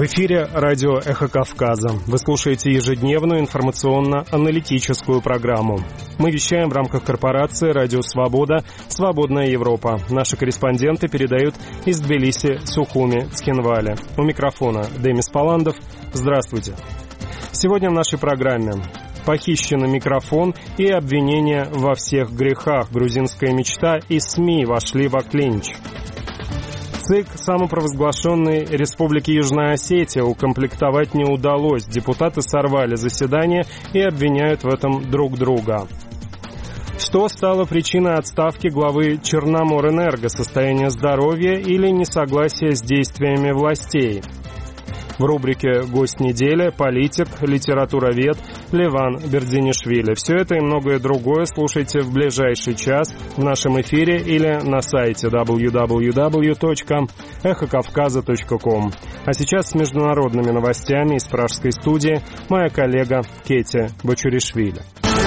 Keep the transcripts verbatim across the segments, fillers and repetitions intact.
В эфире радио «Эхо Кавказа». Вы слушаете ежедневную информационно-аналитическую программу. Мы вещаем в рамках корпорации «Радио Свобода. Свободная Европа». Наши корреспонденты передают из Тбилиси, Сухуми, Цхинвали. У микрофона Демис Паландов. Здравствуйте. Сегодня в нашей программе похищенный микрофон и обвинения во всех грехах. Грузинская мечта и СМИ вошли в клинч. ЦИК самопровозглашенной Республики Южная Осетия укомплектовать не удалось. Депутаты сорвали заседание и обвиняют в этом друг друга. Что стало причиной отставки главы Черноморэнерго? Состояние здоровья или несогласие с действиями властей? В рубрике «Гость недели» политик, литературовед Леван Бердинишвили. Все это и многое другое слушайте в ближайший час в нашем эфире или на сайте дабл ю дабл ю дабл ю точка эхо кавказа точка ком. А сейчас с международными новостями из пражской студии моя коллега Кетя Бочуришвили.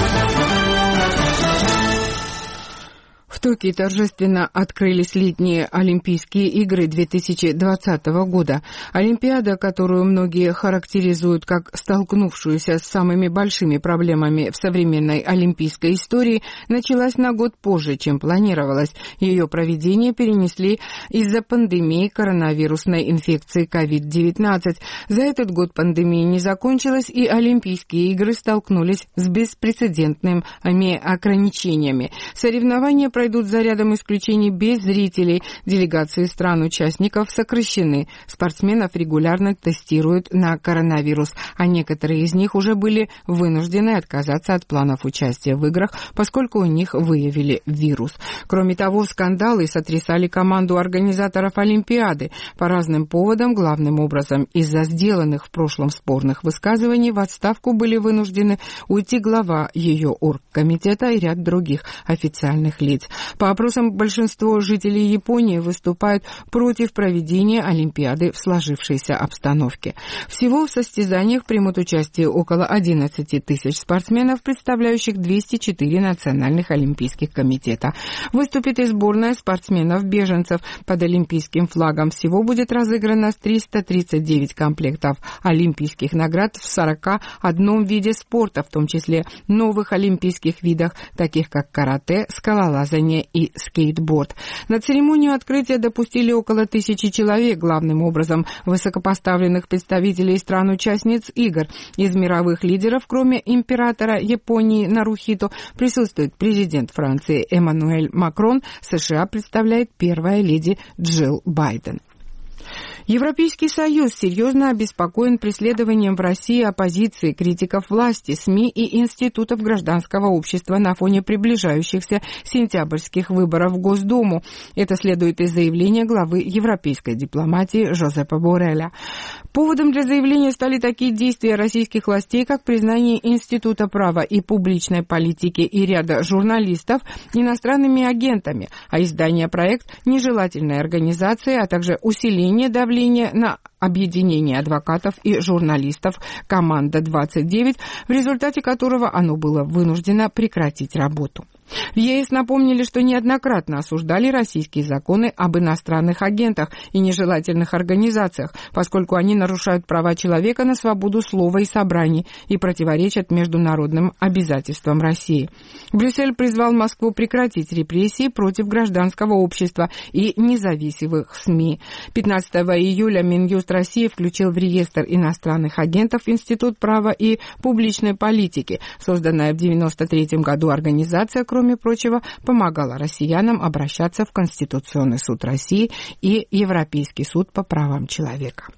В Токио торжественно открылись летние Олимпийские игры две тысячи двадцатого года. Олимпиада, которую многие характеризуют как столкнувшуюся с самыми большими проблемами в современной олимпийской истории, началась на год позже, чем планировалось. Ее проведение перенесли из-за пандемии коронавирусной инфекции ковид девятнадцать. За этот год пандемия не закончилась, и Олимпийские игры столкнулись с беспрецедентными ограничениями. Соревнования пройдут за рядом исключений без зрителей. Делегации стран-участников сокращены. Спортсменов регулярно тестируют на коронавирус, а некоторые из них уже были вынуждены отказаться от планов участия в играх, поскольку у них выявили вирус. Кроме того, скандалы сотрясали команду организаторов Олимпиады. По разным поводам, главным образом из-за сделанных в прошлом спорных высказываний, в отставку были вынуждены уйти глава ее оргкомитета и ряд других официальных лиц. По опросам, большинство жителей Японии выступают против проведения Олимпиады в сложившейся обстановке. Всего в состязаниях примут участие около одиннадцать тысяч спортсменов, представляющих двести четыре национальных олимпийских комитета. Выступит и сборная спортсменов-беженцев. Под олимпийским флагом всего будет разыграно триста тридцать девять комплектов олимпийских наград в сорока одном виде спорта, в том числе новых олимпийских видах, таких как карате, скалолазание и скейтборд. На церемонию открытия допустили около тысячи человек, главным образом высокопоставленных представителей стран-участниц игр. Из мировых лидеров, кроме императора Японии Нарухито, присутствует президент Франции Эммануэль Макрон, США представляет первая леди Джилл Байден. Европейский Союз серьезно обеспокоен преследованием в России оппозиции, критиков власти, СМИ и институтов гражданского общества на фоне приближающихся сентябрьских выборов в Госдуму. Это следует из заявления главы европейской дипломатии Жозепа Борреля. Поводом для заявления стали такие действия российских властей, как признание Института права и публичной политики и ряда журналистов иностранными агентами, а издание проект «Нежелательной организации», а также усиление давления на объединение адвокатов и журналистов «Команда двадцать девять», в результате которого оно было вынуждено прекратить работу. В ЕС напомнили, что неоднократно осуждали российские законы об иностранных агентах и нежелательных организациях, поскольку они нарушают права человека на свободу слова и собраний и противоречат международным обязательствам России. Брюссель призвал Москву прекратить репрессии против гражданского общества и независимых СМИ. пятнадцатого июля Минюст России включил в реестр иностранных агентов Институт права и публичной политики. Созданная в девяносто третьем году организация, кроме прочего, помогала россиянам обращаться в Конституционный суд России и Европейский суд по правам человека.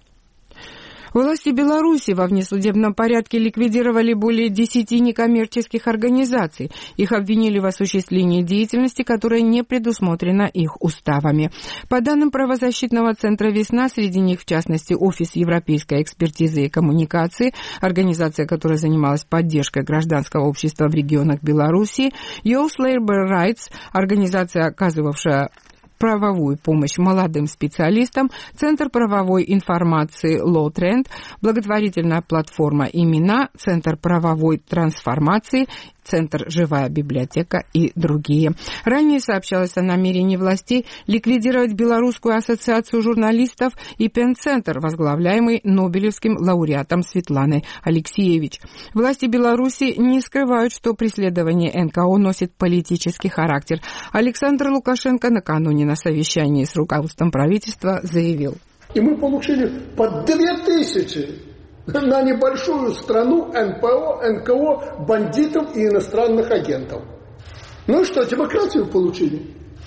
Власти Беларуси во внесудебном порядке ликвидировали более десяти некоммерческих организаций. Их обвинили в осуществлении деятельности, которая не предусмотрена их уставами. По данным правозащитного центра «Весна», среди них, в частности, Офис европейской экспертизы и коммуникации, организация, которая занималась поддержкой гражданского общества в регионах Беларуси, Youth Labor Rights, организация, оказывавшая правовую помощь молодым специалистам, Центр правовой информации Law Trend, благотворительная платформа «Имена», Центр правовой трансформации Центр «Живая библиотека» и другие. Ранее сообщалось о намерении властей ликвидировать Белорусскую ассоциацию журналистов и Пен-центр, возглавляемый Нобелевским лауреатом Светланой Алексеевич. Власти Беларуси не скрывают, что преследование эн ка о носит политический характер. Александр Лукашенко накануне на совещании с руководством правительства заявил. И мы получили по две тысячи на небольшую страну эн пэ о, эн ка о, бандитов и иностранных агентов. Ну и что, демократию получили?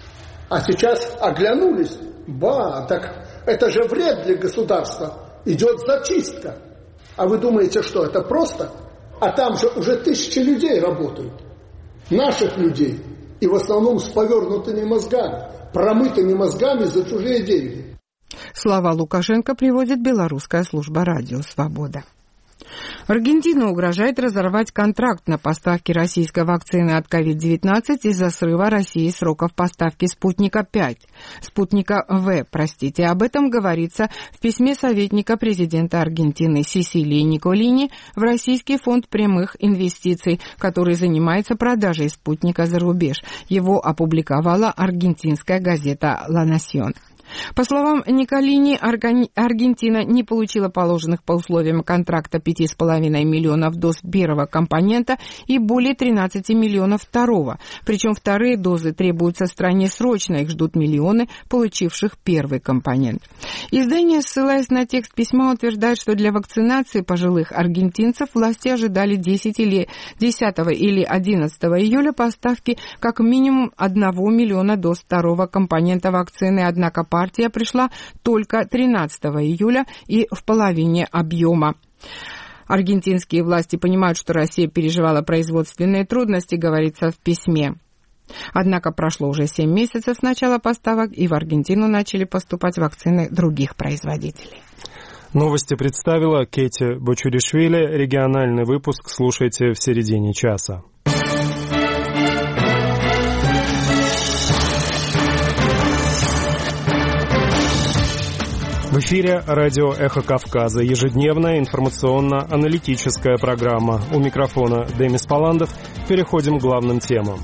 А сейчас оглянулись. Ба, так это же вред для государства. Идет зачистка. А вы думаете, что это просто? А там же уже тысячи людей работают. Наших людей. И в основном с повернутыми мозгами. Промытыми мозгами за чужие деньги. Слова Лукашенко приводит белорусская служба «Радио Свобода». Аргентина угрожает разорвать контракт на поставки российской вакцины от ковид девятнадцать из-за срыва России сроков поставки «Спутника пять». «Спутника В», простите. Об этом говорится в письме советника президента Аргентины Сесилии Николини в Российский фонд прямых инвестиций, который занимается продажей «Спутника» за рубеж. Его опубликовала аргентинская газета «Ла Насьон». По словам Николини, Аргентина не получила положенных по условиям контракта пять с половиной миллионов доз первого компонента и более тринадцать миллионов второго. Причем вторые дозы требуются стране срочно, их ждут миллионы, получивших первый компонент. Издание, ссылаясь на текст письма, утверждает, что для вакцинации пожилых аргентинцев власти ожидали десятого или одиннадцатого июля поставки как минимум одного миллиона доз второго компонента вакцины, однако партия пришла только тринадцатого июля и в половине объема. Аргентинские власти понимают, что Россия переживала производственные трудности, говорится в письме. Однако прошло уже семь месяцев с начала поставок, и в Аргентину начали поступать вакцины других производителей. Новости представила Кэти Бочуришвили. Региональный выпуск слушайте в середине часа. В эфире радио «Эхо Кавказа». Ежедневная информационно-аналитическая программа. У микрофона Демис Паландов. Переходим к главным темам.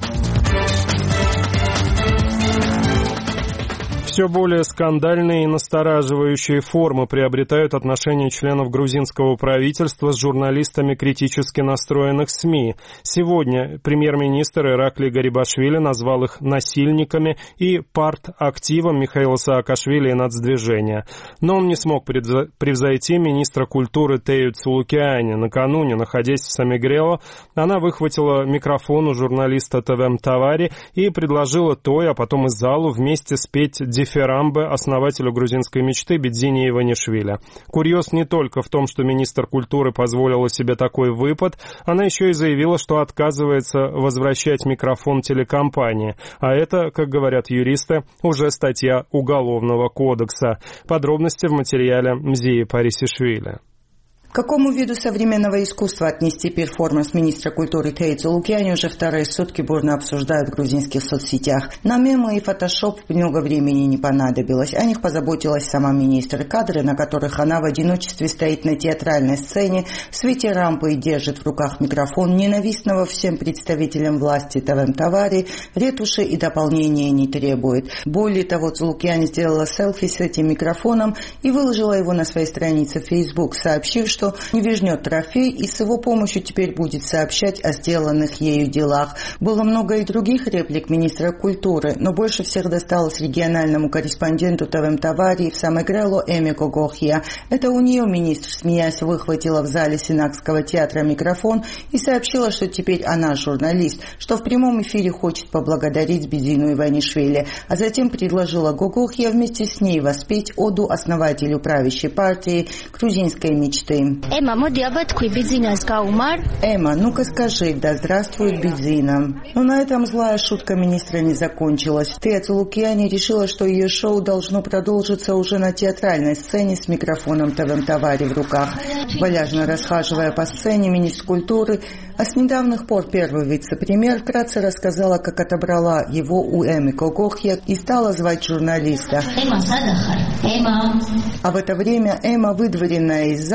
Все более скандальные и настораживающие формы приобретают отношения членов грузинского правительства с журналистами критически настроенных СМИ. Сегодня премьер-министр Ираклий Гарибашвили назвал их насильниками и парт-активом Михаила Саакашвили и нацдвижения. Но он не смог превзойти министра культуры Тею Цулукиани. Накануне, находясь в Самигрело, она выхватила микрофон у журналиста ТВ Тавари и предложила той, а потом и залу вместе спеть дифирамбы основателю грузинской мечты Бидзине Иванишвили. Курьез не только в том, что министр культуры позволила себе такой выпад, она еще и заявила, что отказывается возвращать микрофон телекомпании. А это, как говорят юристы, уже статья Уголовного кодекса. Подробности в материале Мзии Парисишвили. К какому виду современного искусства отнести перформанс министра культуры Теи Цулукиани уже вторые сутки бурно обсуждают в грузинских соцсетях. На мемы и фотошоп много времени не понадобилось. О них позаботилась сама министр. Кадры, на которых она в одиночестве стоит на театральной сцене, в свете рампы и держит в руках микрофон ненавистного всем представителям власти ТВ Тавари, ретуши и дополнения не требует. Более того, Цулукиани сделала селфи с этим микрофоном и выложила его на своей странице в Facebook, сообщив, что не вернет трофей и с его помощью теперь будет сообщать о сделанных ею делах. Было много и других реплик министра культуры, но больше всех досталось региональному корреспонденту ТВ Тавари в Самигрело Эме Когохья. Это у нее министр, смеясь, выхватила в зале Синакского театра микрофон и сообщила, что теперь она журналист, что в прямом эфире хочет поблагодарить Бидзину Иванишвили, а затем предложила Гогохья вместе с ней воспеть оду основателю правящей партии грузинской мечты. Эма, моди абатку Бидзина скаумар. Эма, ну-ка скажи, да здравствует Бидзина. Но на этом злая шутка министра не закончилась. Тея Цулукиани решила, что ее шоу должно продолжиться уже на театральной сцене с микрофоном ТВ Тавари в руках. Валяжно расхаживая по сцене, министр культуры, а с недавних пор первый вице-премьер, вкратце рассказала, как отобрала его у Эмы Когохья и стала звать журналиста. А в это время Эма, выдворенная из зала, вызвала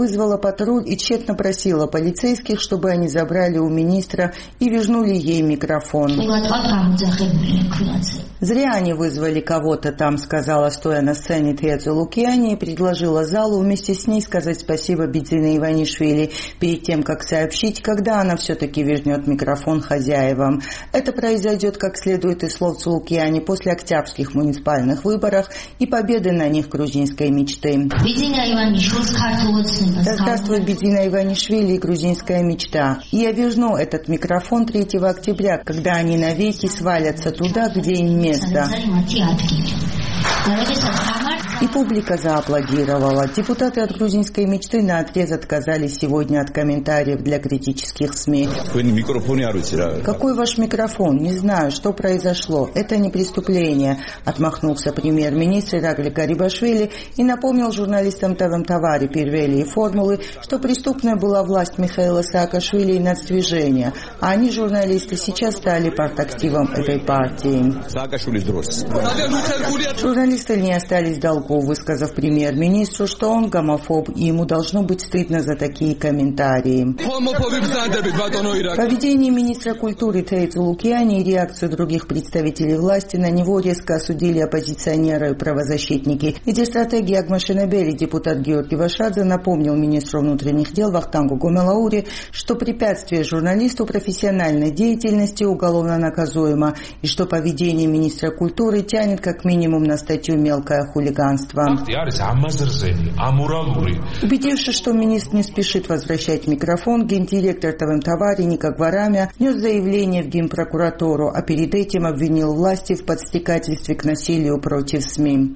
вызвала патруль и тщетно просила полицейских, чтобы они забрали у министра и вернули ей микрофон. «Зря они вызвали кого-то там», — сказала, стоя на сцене, Тейцу Лукиани, и предложила залу вместе с ней сказать спасибо Бидзине Иванишвили перед тем, как сообщить, когда она все-таки вернет микрофон хозяевам. Это произойдет, как следует из слов Цулукиани, после октябрьских муниципальных выборов и победы на них грузинской мечты. Да здравствует Бидзина Иванишвили и грузинская мечта. И я верну этот микрофон третьего октября, когда они навеки свалятся туда, где им место. И публика зааплодировала. Депутаты от грузинской мечты наотрез отказались сегодня от комментариев для критических СМИ. «Какой ваш микрофон? Не знаю, что произошло. Это не преступление», — отмахнулся премьер-министр Иракли Гарибашвили и напомнил журналистам ТВ-Тавари, Первели и Формулы, что преступная была власть Михаила Саакашвили и нацдвижения, а они, журналисты, сейчас стали партактивом этой партии. Журналисты не остались в долгу, высказав премьер-министру, что он гомофоб, и ему должно быть стыдно за такие комментарии. Поведение министра культуры Тейцу Лукиани и реакцию других представителей власти на него резко осудили оппозиционеры и правозащитники. Эти стратегии Агмашинабели депутат Георгий Вашадзе напомнил министру внутренних дел Вахтангу Гомелаури, что препятствие журналисту профессиональной деятельности уголовно наказуемо, и что поведение министра культуры тянет как минимум на статью «Мелкое хулиганство». Убедившись, что министр не спешит возвращать микрофон, гендиректор ТВ-Тавари Ника Гварамя внес заявление в Генпрокуратуру, а перед этим обвинил власти в подстрекательстве к насилию против СМИ.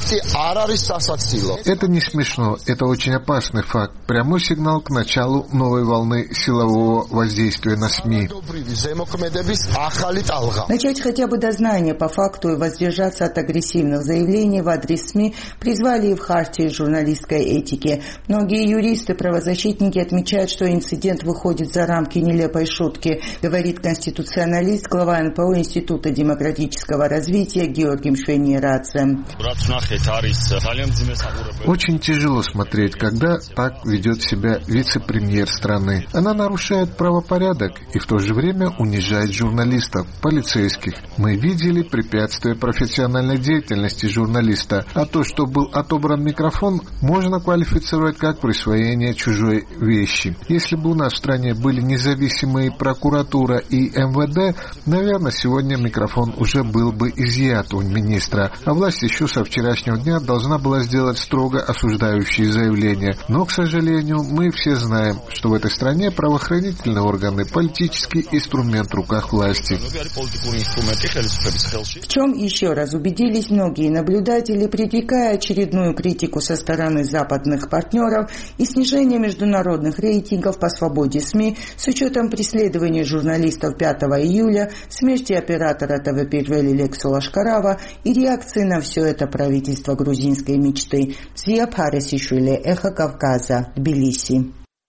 Это не смешно, это очень опасный факт. Прямой сигнал к началу новой волны силового воздействия на СМИ. Начать хотя бы дознание по факту и воздержаться от агрессивных заявлений в адрес СМИ призвали и в хартии журналистской этики. Многие юристы, правозащитники отмечают, что инцидент выходит за рамки нелепой шутки, говорит конституционалист, глава эн пэ о Института демократического развития Георгий Мшвени-Радзе. Очень тяжело смотреть, когда так ведет себя вице-премьер страны. Она нарушает правопорядок и в то же время унижает журналистов, полицейских. Мы видели препятствия профессиональной деятельности журналиста, а то, что был отобран микрофон, можно квалифицировать как присвоение чужой вещи. Если бы у нас в стране были независимые прокуратура и эм вэ дэ, наверное, сегодня микрофон уже был бы изъят у министра, а власть еще со вчерашнего дня должна была сделать строго осуждающие заявления. Но, к сожалению, мы все знаем, что в этой стране правоохранительные органы – политический инструмент в руках власти. В чем еще раз убедились многие наблюдатели, предрекая очередную критику со стороны западных партнеров и снижение международных рейтингов по свободе СМИ с учетом преследования журналистов пятого июля, смерти оператора ТВ Первели Лексу Лашкарава и реакции на все это правительство грузинской мечты. Свия Паресишвили, Эхо Кавказа, Тбилиси.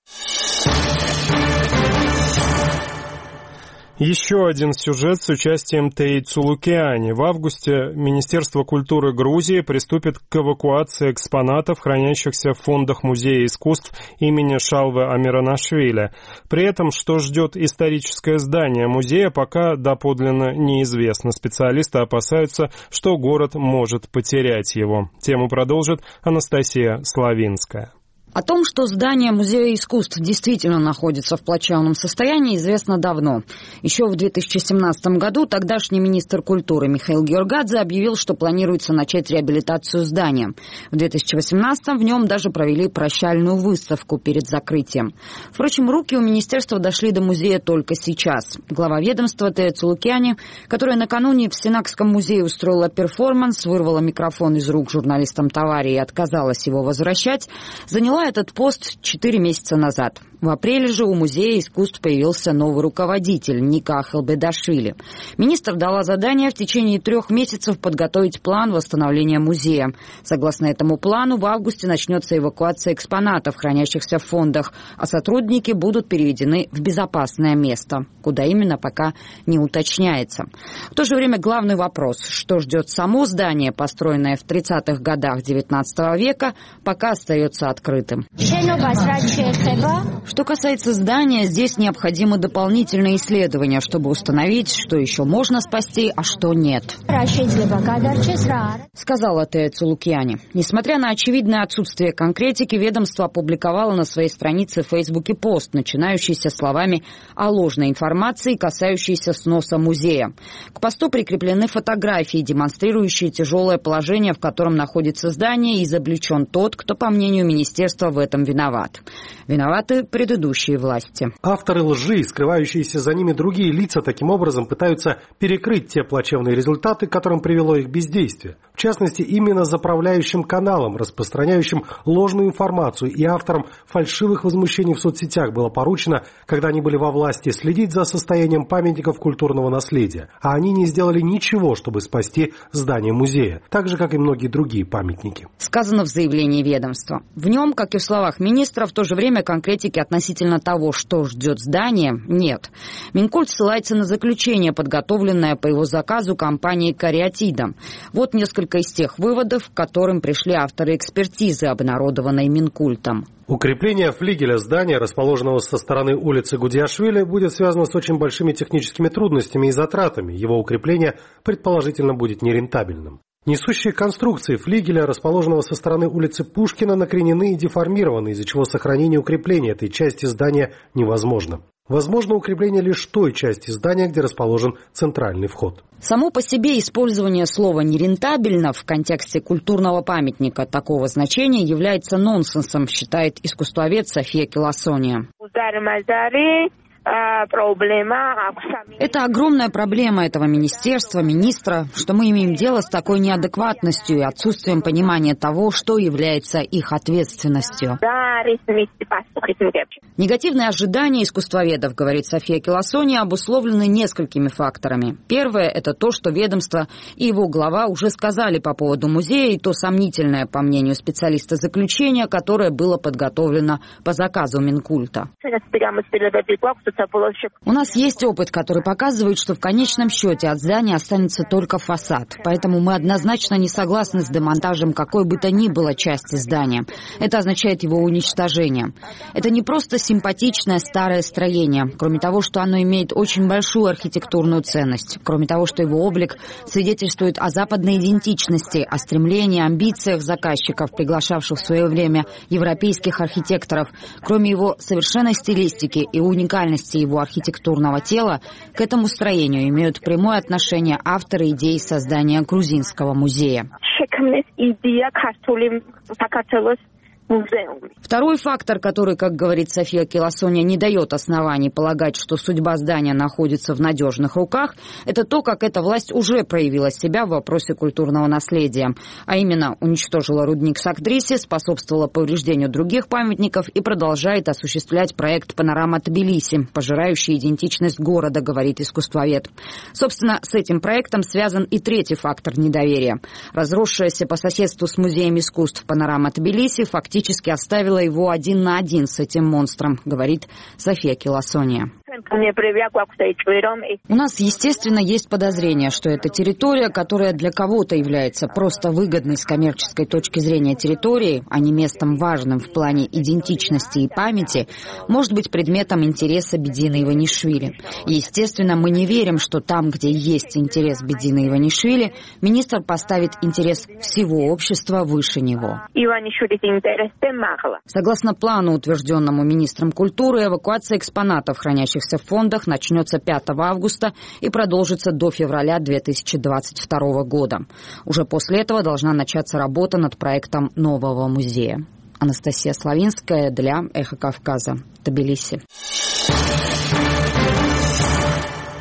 Еще один сюжет с участием Тейцу Лукиани. В августе Министерство культуры Грузии приступит к эвакуации экспонатов, хранящихся в фондах Музея искусств имени Шалвы Амиранашвили. При этом, что ждет историческое здание музея, пока доподлинно неизвестно. Специалисты опасаются, что город может потерять его. Тему продолжит Анастасия Славинская. О том, что здание Музея искусств действительно находится в плачевном состоянии, известно давно. Еще в две тысячи семнадцатом году тогдашний министр культуры Михаил Георгадзе объявил, что планируется начать реабилитацию здания. В две тысячи восемнадцатом в нем даже провели прощальную выставку перед закрытием. Впрочем, руки у министерства дошли до музея только сейчас. Глава ведомства Тейцу Лукиани, которая накануне в Синакском музее устроила перформанс, вырвала микрофон из рук журналистам Тавари и отказалась его возвращать, заняла этот пост четыре месяца назад. В апреле же у Музея искусств появился новый руководитель Ника Ахелбедашвили. Министр дала задание в течение трех месяцев подготовить план восстановления музея. Согласно этому плану, в августе начнется эвакуация экспонатов, хранящихся в фондах, а сотрудники будут переведены в безопасное место. Куда именно, пока не уточняется. В то же время главный вопрос, что ждет само здание, построенное в тридцатых годах девятнадцатого века, пока остается открытым. Что касается здания, здесь необходимы дополнительные исследования, чтобы установить, что еще можно спасти, а что нет. Сказала Тея Цулукьяни. Несмотря на очевидное отсутствие конкретики, ведомство опубликовало на своей странице в Фейсбуке пост, начинающийся словами о ложной информации, касающейся сноса музея. К посту прикреплены фотографии, демонстрирующие тяжелое положение, в котором находится здание, и изобличен тот, кто, по мнению министерства, в этом виноват. Виноваты предыдущие власти. Авторы лжи, скрывающиеся за ними другие лица, таким образом пытаются перекрыть те плачевные результаты, к которым привело их бездействие. В частности, именно заправляющим каналам, распространяющим ложную информацию, и авторам фальшивых возмущений в соцсетях было поручено, когда они были во власти, следить за состоянием памятников культурного наследия. А они не сделали ничего, чтобы спасти здание музея, так же, как и многие другие памятники. Сказано в заявлении ведомства. В нем, как и в словах министра, в то же время конкретики относительно того, что ждет здание, нет. Минкульт ссылается на заключение, подготовленное по его заказу компанией «Кариатида». Вот несколько из тех выводов, к которым пришли авторы экспертизы, обнародованной Минкультом. Укрепление флигеля здания, расположенного со стороны улицы Гудиашвили, будет связано с очень большими техническими трудностями и затратами. Его укрепление, предположительно, будет нерентабельным. Несущие конструкции флигеля, расположенного со стороны улицы Пушкина, накренены и деформированы, из-за чего сохранение укрепления этой части здания невозможно. Возможно укрепление лишь той части здания, где расположен центральный вход. Само по себе использование слова «нерентабельно» в контексте культурного памятника такого значения является нонсенсом, считает искусствовед София Киласония. Это огромная проблема этого министерства, министра, что мы имеем дело с такой неадекватностью и отсутствием понимания того, что является их ответственностью. Негативные ожидания искусствоведов, говорит София Киласония, обусловлены несколькими факторами. Первое – это то, что ведомство и его глава уже сказали по поводу музея, и то сомнительное, по мнению специалиста, заключение, которое было подготовлено по заказу Минкульта. У нас есть опыт, который показывает, что в конечном счете от здания останется только фасад. Поэтому мы однозначно не согласны с демонтажем какой бы то ни было части здания. Это означает его уничтожение. Это не просто симпатичное старое строение. Кроме того, что оно имеет очень большую архитектурную ценность. Кроме того, что его облик свидетельствует о западной идентичности, о стремлении, амбициях заказчиков, приглашавших в свое время европейских архитекторов. Кроме его совершенной стилистики и уникальности его архитектурного тела, к этому строению имеют прямое отношение авторы идеи создания грузинского музея. Второй фактор, который, как говорит София Киласония, не дает оснований полагать, что судьба здания находится в надежных руках, это то, как эта власть уже проявила себя в вопросе культурного наследия. А именно, уничтожила рудник Сакдриси, способствовала повреждению других памятников и продолжает осуществлять проект «Панорама Тбилиси», пожирающий идентичность города, говорит искусствовед. Собственно, с этим проектом связан и третий фактор недоверия. Разросшаяся по соседству с Музеем искусств «Панорама Тбилиси» фактически Фактически оставила его один на один с этим монстром, говорит София Киласония. У нас, естественно, есть подозрение, что эта территория, которая для кого-то является просто выгодной с коммерческой точки зрения территорией, а не местом важным в плане идентичности и памяти, может быть предметом интереса Бедины Иванишвили. И, естественно, мы не верим, что там, где есть интерес Бедины Иванишвили, министр поставит интерес всего общества выше него. Согласно плану, утвержденному министром культуры, эвакуация экспонатов, хранящихся в фондах, начнется пятого августа и продолжится до февраля две тысячи двадцать второго года. Уже после этого должна начаться работа над проектом нового музея. Анастасия Славинская для «Эхо Кавказа», Тбилиси.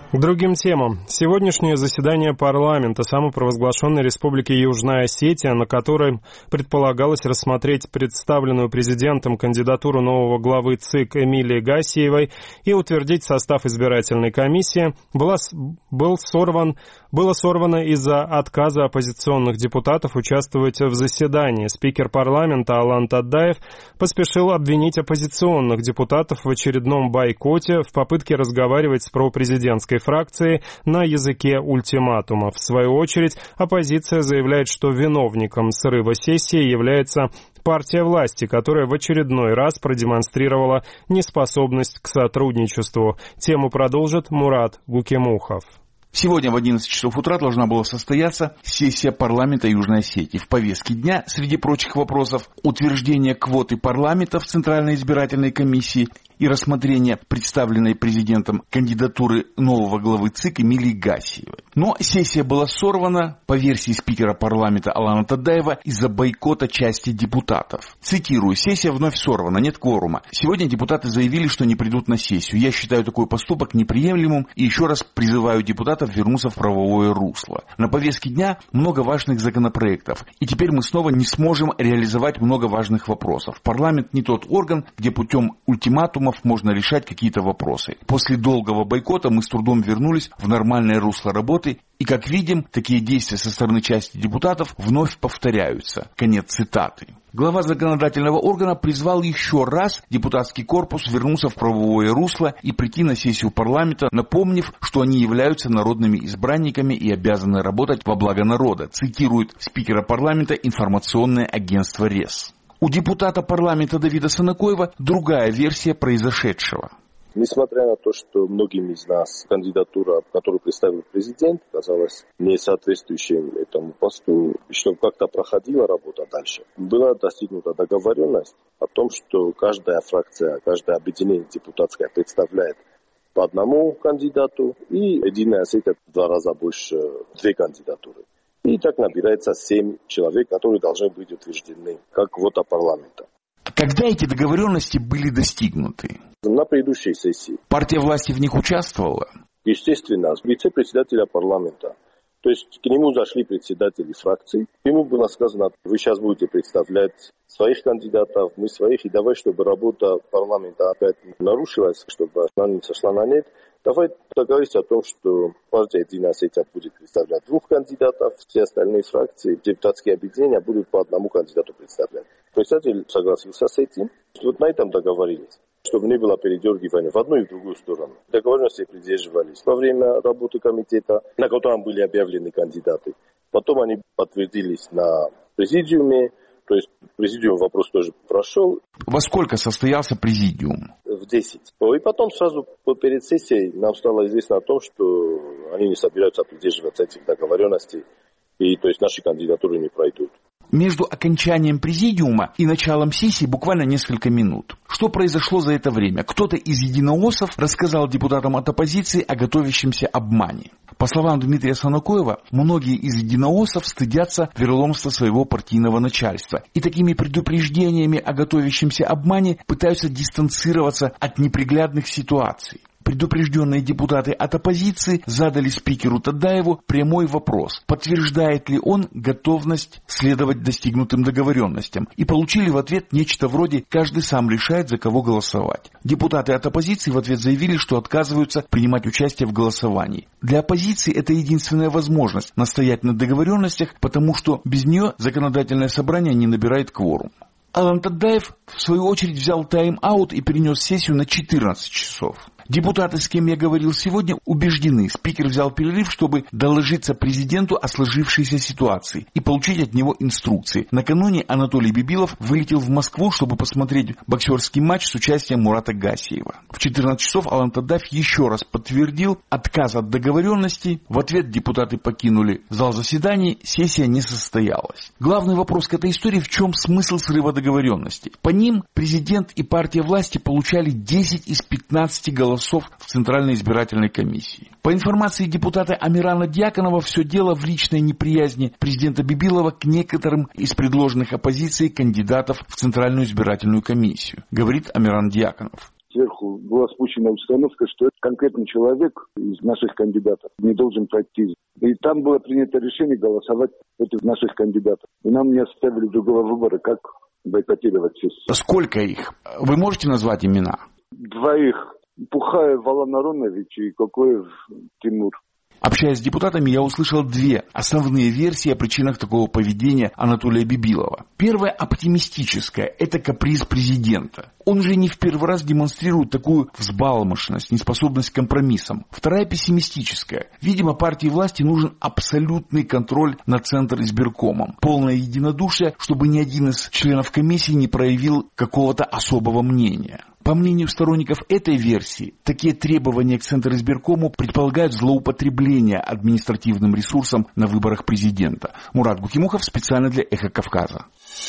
К другим темам. Сегодняшнее заседание парламента самопровозглашенной Республики Южная Осетия, на котором предполагалось рассмотреть представленную президентом кандидатуру нового главы ЦИК Эмилии Гасиевой и утвердить состав избирательной комиссии, была, был сорван, было сорвано из-за отказа оппозиционных депутатов участвовать в заседании. Спикер парламента Алан Таддаев поспешил обвинить оппозиционных депутатов в очередном бойкоте в попытке разговаривать с пропрезидентской фракции на языке ультиматума. В свою очередь, оппозиция заявляет, что виновником срыва сессии является партия власти, которая в очередной раз продемонстрировала неспособность к сотрудничеству. Тему продолжит Мурат Гукемухов. Сегодня в одиннадцать часов утра должна была состояться сессия парламента Южной Осетии. В повестке дня, среди прочих вопросов, утверждение квоты парламента в Центральной избирательной комиссии и рассмотрение представленной президентом кандидатуры нового главы ЦИК Эмилии Гасиевой. Но сессия была сорвана, по версии спикера парламента Алана Таддаева, из-за бойкота части депутатов. Цитирую: «Сессия вновь сорвана, нет кворума. Сегодня депутаты заявили, что не придут на сессию. Я считаю такой поступок неприемлемым и еще раз призываю депутатов вернуться в правовое русло. На повестке дня много важных законопроектов, и теперь мы снова не сможем реализовать много важных вопросов. Парламент не тот орган, где путем ультиматума можно решать какие-то вопросы. После долгого бойкота мы с трудом вернулись в нормальное русло работы, и, как видим, такие действия со стороны части депутатов вновь повторяются». Конец цитаты. Глава законодательного органа призвал еще раз депутатский корпус вернуться в правовое русло и прийти на сессию парламента, напомнив, что они являются народными избранниками и обязаны работать во благо народа, цитирует спикера парламента информационное агентство РЕС. У депутата парламента Давида Санакоева другая версия произошедшего. Несмотря на то, что многим из нас кандидатура, которую представил президент, казалась не соответствующей этому посту, чтобы как-то проходила работа дальше, была достигнута договоренность о том, что каждая фракция, каждое объединение депутатское представляет по одному кандидату, и Единая Осетия в два раза больше две кандидатуры. И так набирается семь человек, которые должны быть утверждены как квота парламента. Когда эти договоренности были достигнуты? На предыдущей сессии. Партия власти в них участвовала? Естественно, вице-председателя парламента. То есть к нему зашли председатели фракций. Ему было сказано: вы сейчас будете представлять своих кандидатов, мы своих, и давай, чтобы работа парламента опять нарушилась, чтобы она не сошла на нет. Давай договоримся о том, что партия Единая Осетия будет представлять двух кандидатов, все остальные фракции, депутатские объединения будут по одному кандидату представлять. Председатель согласился с этим. Вот на этом договорились, чтобы не было передергивания в одну и в другую сторону. Договоренности придерживались во время работы комитета, на котором были объявлены кандидаты. Потом они подтвердились на президиуме. То есть президиум вопрос тоже прошел. Во сколько состоялся президиум? В десять. И потом сразу перед сессией нам стало известно о том, что они не собираются придерживаться этих договоренностей, и то есть наши кандидатуры не пройдут. Между окончанием президиума и началом сессии буквально несколько минут. Что произошло за это время? Кто-то из единоосов рассказал депутатам от оппозиции о готовящемся обмане. По словам Дмитрия Санакоева, многие из единоосов стыдятся вероломства своего партийного начальства и такими предупреждениями о готовящемся обмане пытаются дистанцироваться от неприглядных ситуаций. Предупрежденные депутаты от оппозиции задали спикеру Таддаеву прямой вопрос, подтверждает ли он готовность следовать достигнутым договоренностям, и получили в ответ нечто вроде «каждый сам решает, за кого голосовать». Депутаты от оппозиции в ответ заявили, что отказываются принимать участие в голосовании. Для оппозиции это единственная возможность настоять на договоренностях, потому что без нее законодательное собрание не набирает кворум. Алан Таддаев, в свою очередь, взял тайм-аут и перенес сессию на четырнадцать часов. Депутаты, с кем я говорил сегодня, убеждены, спикер взял перерыв, чтобы доложиться президенту о сложившейся ситуации и получить от него инструкции. Накануне Анатолий Бибилов вылетел в Москву, чтобы посмотреть боксерский матч с участием Мурата Гасиева. В четырнадцать часов Алан Таддаев еще раз подтвердил отказ от договоренностей. В ответ депутаты покинули зал заседаний, сессия не состоялась. Главный вопрос к этой истории: в чем смысл срыва договоренностей? По ним президент и партия власти получали десять из пятнадцати голосов в Центральной избирательной комиссии. По информации депутата Амирана Дьяконова, все дело в личной неприязни президента Бибилова к некоторым из предложенных оппозицией кандидатов в Центральную избирательную комиссию, говорит Амиран Дьяконов. сверху была спущена установка, что это конкретный человек из наших кандидатов не должен пройти. И там было принято решение голосовать против наших кандидатов. И нам не оставили другого выбора, как бойкотировать сессию. Сколько их? Вы можете назвать имена? Двоих. Пухаев Валан Аронович и Кокоев Тимур. Общаясь с депутатами, я услышал две основные версии о причинах такого поведения Анатолия Бибилова. Первая оптимистическая – это каприз президента. Он же не в первый раз демонстрирует такую взбалмошность, неспособность к компромиссам. Вторая пессимистическая. Видимо, партии власти нужен абсолютный контроль над Центр избиркомом. Полное единодушие, чтобы ни один из членов комиссии не проявил какого-то особого мнения. По мнению сторонников этой версии, такие требования к Центризбиркому предполагают злоупотребление административным ресурсом на выборах президента. Мурат Гукимухов специально для «Эхо Кавказа».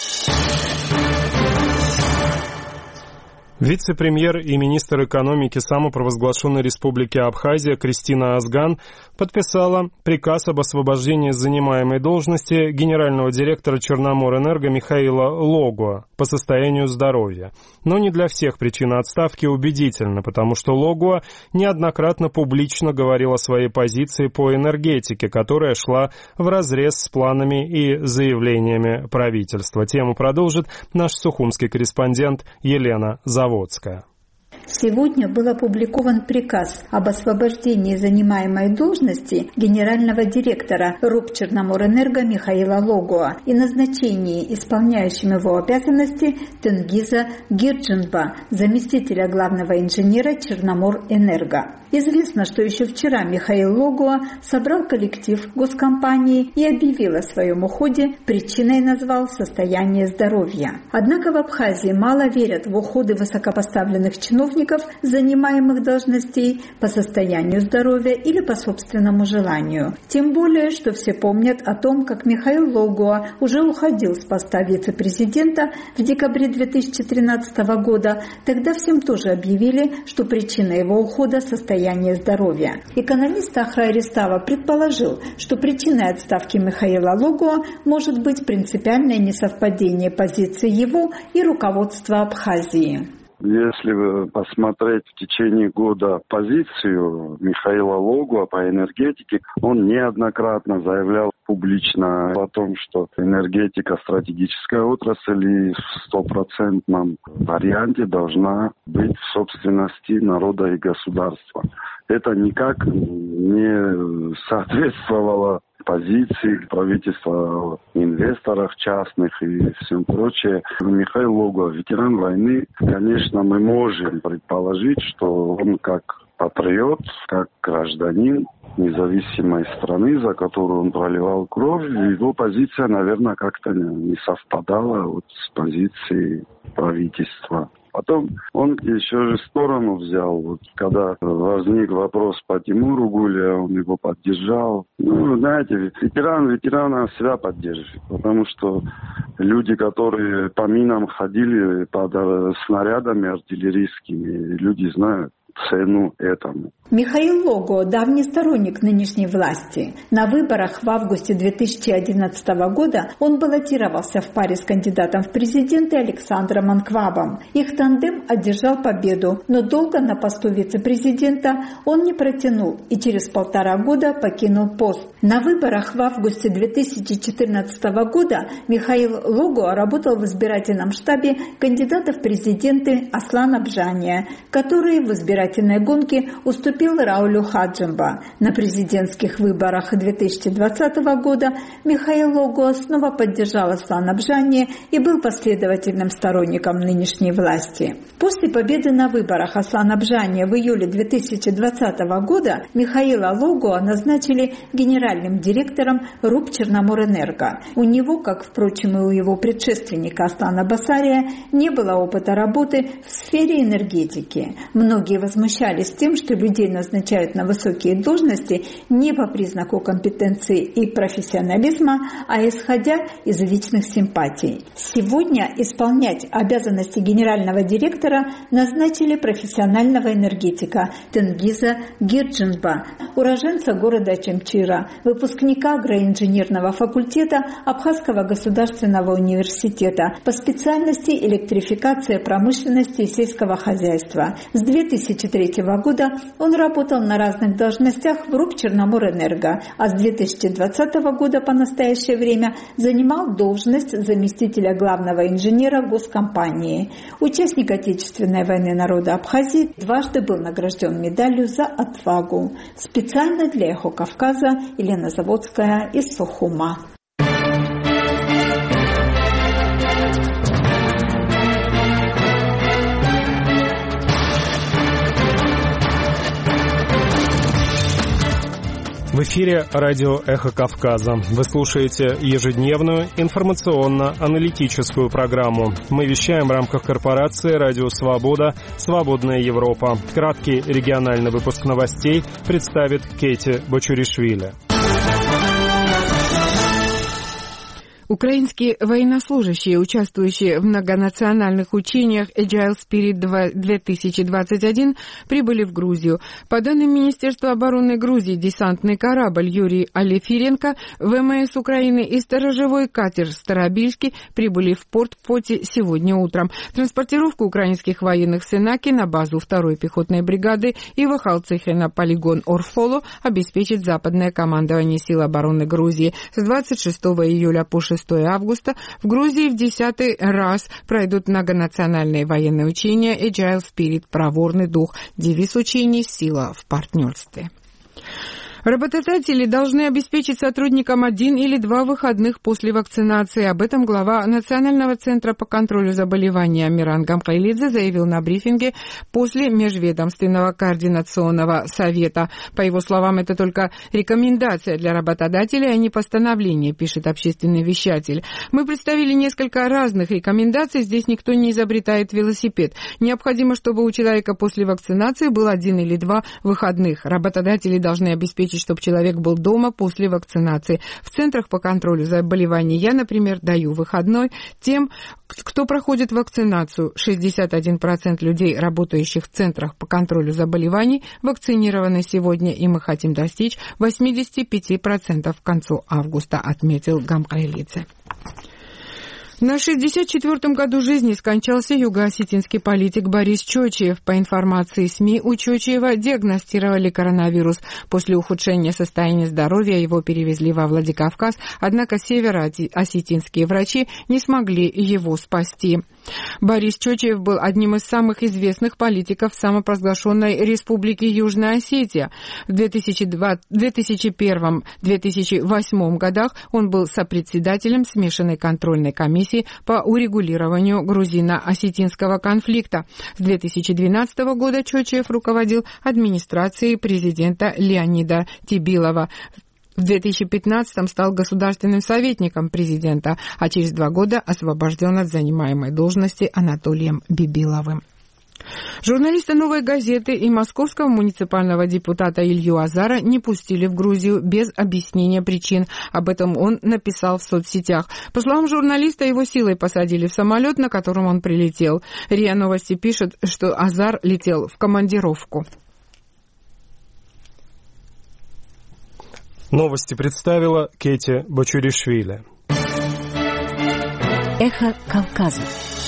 Вице-премьер и министр экономики самопровозглашенной республики Абхазия Кристина Азган подписала приказ об освобождении с занимаемой должности генерального директора Черноморэнерго Михаила Логуа по состоянию здоровья. Но не для всех причина отставки убедительна, потому что Логуа неоднократно публично говорил о своей позиции по энергетике, которая шла вразрез с планами и заявлениями правительства. Тему продолжит наш сухумский корреспондент Елена Заводская. Сегодня был опубликован приказ об освобождении занимаемой должности генерального директора РУП Черноморэнерго Михаила Логуа и назначении исполняющим его обязанности Тенгиза Гирджинба, заместителя главного инженера Черноморэнерго. Известно, что еще вчера Михаил Логуа собрал коллектив госкомпании и объявил о своем уходе, причиной назвал состояние здоровья. Однако в Абхазии мало верят в уходы высокопоставленных чиновников, занимаемых должностей по состоянию здоровья или по собственному желанию. Тем более, что все помнят о том, как Михаил Логуа уже уходил с поста вице-президента в декабре две тысячи тринадцатого года. Тогда всем тоже объявили, что причина его ухода – состояние здоровья. Экономист Ахрай Ристава предположил, что причиной отставки Михаила Логуа может быть принципиальное несовпадение позиций его и руководства Абхазии. Если посмотреть в течение года позицию Михаила Логуа по энергетике, он неоднократно заявлял публично о том, что энергетика стратегическая отрасль и в стопроцентном варианте должна быть в собственности народа и государства. Это никак не соответствовало позиции правительства, инвесторов частных и всем прочее. Михаил Логуа, ветеран войны, конечно, мы можем предположить, что он как патриот, как гражданин независимой страны, за которую он проливал кровь, его позиция, наверное, как-то не совпадала вот с позицией правительства. Потом он еще же сторону взял, вот когда возник вопрос по Тимуру Гулия, он его поддержал. Ну, знаете, ветеран ветерана всегда поддерживает, потому что люди, которые по минам ходили под снарядами артиллерийскими, люди знают цену этому. Михаил Логуа – давний сторонник нынешней власти. На выборах в августе две тысячи одиннадцатого года он баллотировался в паре с кандидатом в президенты Александром Анквабом. Их тандем одержал победу, но долго на посту вице-президента он не протянул и через полтора года покинул пост. На выборах в августе две тысячи четырнадцатого года Михаил Логуа работал в избирательном штабе кандидата в президенты Аслана Бжания, который в избирательной гонке уступил Раулю Хаджимба. На президентских выборах две тысячи двадцатого года Михаил Логуа снова поддержал Аслана Бжания и был последовательным сторонником нынешней власти. После победы на выборах Аслана Бжания в июле две тысячи двадцатого года Михаила Логуа назначили генеральным директором РУП Черноморэнерго. У него, как, впрочем, и у его предшественника Аслана Басария, не было опыта работы в сфере энергетики. Многие возмущались тем, что людей назначают на высокие должности не по признаку компетенции и профессионализма, а исходя из личных симпатий. Сегодня исполнять обязанности генерального директора назначили профессионального энергетика Тенгиза Гирджинба, уроженца города Чемчира, выпускника агроинженерного факультета Абхазского государственного университета по специальности электрификация промышленности и сельского хозяйства. С две тысячи третьего года он работал на разных должностях в Рубчерноморэнерго, а с две тысячи двадцатого года по настоящее время занимал должность заместителя главного инженера госкомпании. Участник Отечественной войны народа Абхазии, дважды был награжден медалью за отвагу. Специально для «Эхо Кавказа» Елена Заводская из Сухума. В эфире радио «Эхо Кавказа». Вы слушаете ежедневную информационно-аналитическую программу. Мы вещаем в рамках корпорации «Радио Свобода. Свободная Европа». Краткий региональный выпуск новостей представит Кейти Бочуришвили. Украинские военнослужащие, участвующие в многонациональных учениях Agile Spirit две тысячи двадцать один, прибыли в Грузию. По данным Министерства обороны Грузии, десантный корабль Юрий Алефиренко, ВМС Украины и сторожевой катер Старобильский прибыли в порт Фоти сегодня утром. Транспортировку украинских военных с Инаки на базу второй пехотной бригады и в Ахалцихе на полигон Орфоло обеспечит Западное командование сил обороны Грузии. С двадцать шестого июля по шестого августа в Грузии в десятый раз пройдут многонациональные военные учения Agile Spirit «Проворный дух». Девиз учений «Сила в партнерстве». Работодатели должны обеспечить сотрудникам один или два выходных после вакцинации. Об этом глава Национального центра по контролю заболеваний Амиран Гамкайлидзе заявил на брифинге после Межведомственного координационного совета. По его словам, это только рекомендация для работодателей, а не постановление, пишет общественный вещатель. Мы представили несколько разных рекомендаций, здесь никто не изобретает велосипед. Необходимо, чтобы у человека после вакцинации был один или два выходных. Работодатели должны обеспечить, чтобы человек был дома после вакцинации. В центрах по контролю заболеваний я, например, даю выходной тем, кто проходит вакцинацию. шестьдесят один процент людей, работающих в центрах по контролю заболеваний, вакцинированы сегодня, и мы хотим достичь восемьдесят пять процентов к концу августа, отметил Гамкайлидзе. На шестьдесят четвёртом году жизни скончался юго-осетинский политик Борис Чочиев. По информации СМИ, у Чочиева диагностировали коронавирус. После ухудшения состояния здоровья его перевезли во Владикавказ, однако северо-осетинские врачи не смогли его спасти. Борис Чочиев был одним из самых известных политиков самопровозглашенной Республики Южная Осетия. В две тысячи первом — две тысячи восьмом годах он был сопредседателем смешанной контрольной комиссии по урегулированию грузино-осетинского конфликта. С две тысячи двенадцатого года Чочиев руководил администрацией президента Леонида Тибилова. В две тысячи пятнадцатом стал государственным советником президента, а через два года освобожден от занимаемой должности Анатолием Бибиловым. Журналиста «Новой газеты» и московского муниципального депутата Илью Азара не пустили в Грузию без объяснения причин. Об этом он написал в соцсетях. По словам журналиста, его силой посадили в самолет, на котором он прилетел. РИА Новости пишет, что Азар летел в командировку. Новости представила Кейти Бочуришвили. Эхо Кавказа.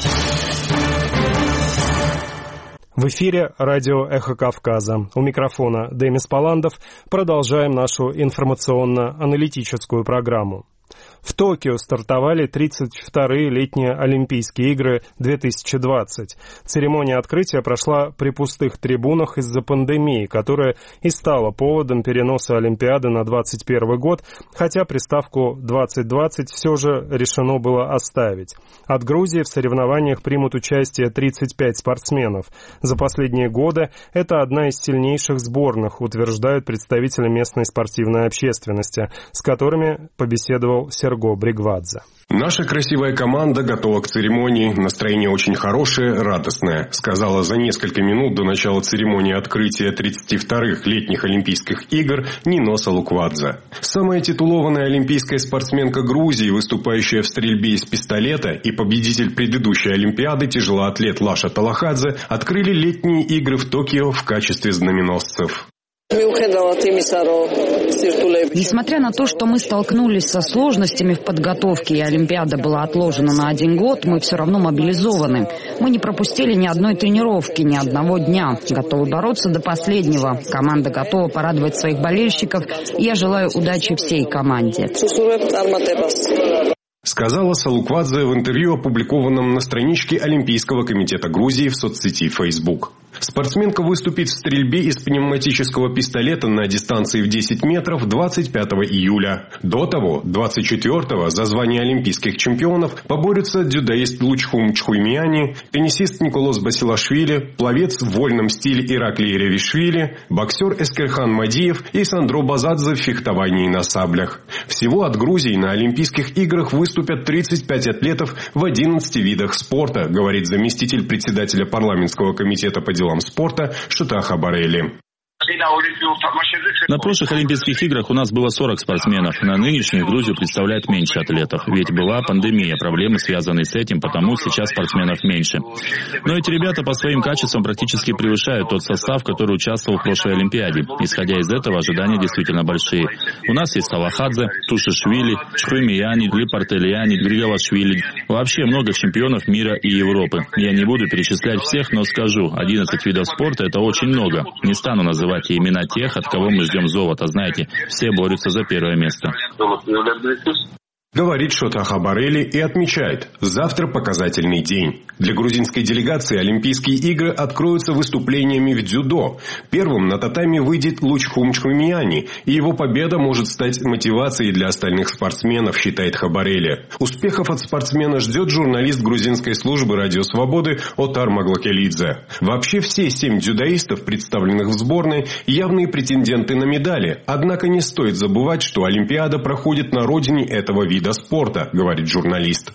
В эфире радио «Эхо Кавказа». У микрофона Демис Паландов. Продолжаем нашу информационно-аналитическую программу. В Токио стартовали тридцать вторые летние Олимпийские игры две тысячи двадцать. Церемония открытия прошла при пустых трибунах из-за пандемии, которая и стала поводом переноса Олимпиады на двадцать первый год, хотя приставку двадцать двадцать все же решено было оставить. От Грузии в соревнованиях примут участие тридцать пять спортсменов. За последние годы это одна из сильнейших сборных, утверждают представители местной спортивной общественности, с которыми побеседовал Сергей Серго Бригвадзе. Наша красивая команда готова к церемонии. Настроение очень хорошее, радостное, сказала за несколько минут до начала церемонии открытия тридцати вторых летних Олимпийских игр Нино Салуквадзе. Самая титулованная олимпийская спортсменка Грузии, выступающая в стрельбе из пистолета, и победитель предыдущей Олимпиады, тяжелоатлет Лаша Талахадзе, открыли летние игры в Токио в качестве знаменосцев. Несмотря на то, что мы столкнулись со сложностями в подготовке и Олимпиада была отложена на один год, мы все равно мобилизованы. Мы не пропустили ни одной тренировки, ни одного дня. Готовы бороться до последнего. Команда готова порадовать своих болельщиков. И я желаю удачи всей команде. Сказала Салуквадзе в интервью, опубликованном на страничке Олимпийского комитета Грузии в соцсети Facebook. Спортсменка выступит в стрельбе из пневматического пистолета на дистанции в десять метров двадцать пятого июля. До того, двадцать четвёртого, за звание олимпийских чемпионов поборются дзюдоист Лучхум Чхуймияни, теннисист Николос Басилашвили, пловец в вольном стиле Ираклий Ревишвили, боксер Эскерхан Мадиев и Сандро Базадзе в фехтовании на саблях. Всего от Грузии на Олимпийских играх выступят тридцать пять атлетов в одиннадцати видах спорта, говорит заместитель председателя парламентского комитета по делам спорта Шота Хабарели. На прошлых Олимпийских играх у нас было сорок спортсменов. На нынешнюю Грузию представляет меньше атлетов. Ведь была пандемия, проблемы, связанные с этим, потому сейчас спортсменов меньше. Но эти ребята по своим качествам практически превышают тот состав, который участвовал в прошлой Олимпиаде. Исходя из этого, ожидания действительно большие. У нас есть Талахадзе, Тушишвили, Чхуймияни, Глипартельяни, Григавашвили. Вообще много чемпионов мира и Европы. Я не буду перечислять всех, но скажу, одиннадцать видов спорта – это очень много. Не стану называть и имена тех, от кого мы ждем золота. Знаете, все борются за первое место. Говорит Шота Хабарели и отмечает, завтра показательный день. Для грузинской делегации Олимпийские игры откроются выступлениями в дзюдо. Первым на татами выйдет Лучхум Чхуймияни, и его победа может стать мотивацией для остальных спортсменов, считает Хабарели. Успехов от спортсмена ждет журналист грузинской службы «Радио Свободы» Отар Маглакелидзе. Вообще все семь дзюдоистов, представленных в сборной, явные претенденты на медали. Однако не стоит забывать, что Олимпиада проходит на родине этого вида спорта, говорит журналист.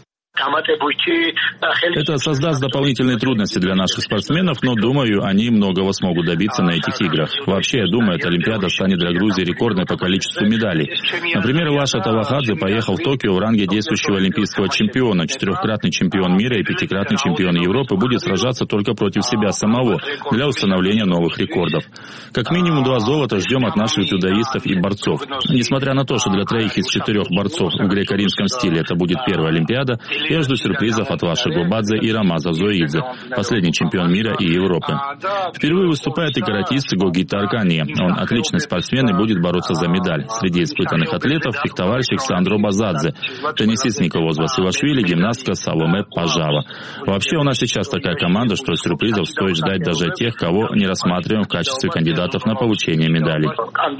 Это создаст дополнительные трудности для наших спортсменов, но, думаю, они многого смогут добиться на этих играх. Вообще, я думаю, эта Олимпиада станет для Грузии рекордной по количеству медалей. Например, Лаша Талахадзе поехал в Токио в ранге действующего олимпийского чемпиона. Четырехкратный чемпион мира и пятикратный чемпион Европы будет сражаться только против себя самого для установления новых рекордов. Как минимум два золота ждем от наших дзюдоистов и борцов. Несмотря на то, что для троих из четырех борцов в греко-римском стиле это будет первая Олимпиада, я жду сюрпризов от Лаши Гобадзе и Рамаза Зоидзе, последний чемпион мира и Европы. Впервые выступает и каратист Гогита Аркания. Он отличный спортсмен и будет бороться за медаль. Среди испытанных атлетов фехтовальщик Сандро Базадзе, теннисист Николос Басилашвили, гимнастка Саломе Пажава. Вообще у нас сейчас такая команда, что сюрпризов стоит ждать даже тех, кого не рассматриваем в качестве кандидатов на получение медалей.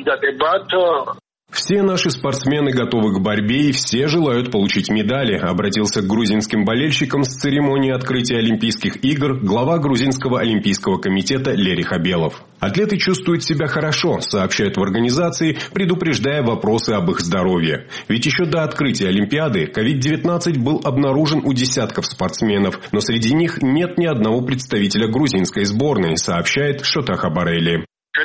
Все наши спортсмены готовы к борьбе и все желают получить медали, обратился к грузинским болельщикам с церемонии открытия Олимпийских игр глава грузинского олимпийского комитета Лери Хабелов. Атлеты чувствуют себя хорошо, сообщают в организации, предупреждая вопросы об их здоровье. Ведь еще до открытия Олимпиады ковид девятнадцать был обнаружен у десятков спортсменов, но среди них нет ни одного представителя грузинской сборной, сообщает Шота Хабарели.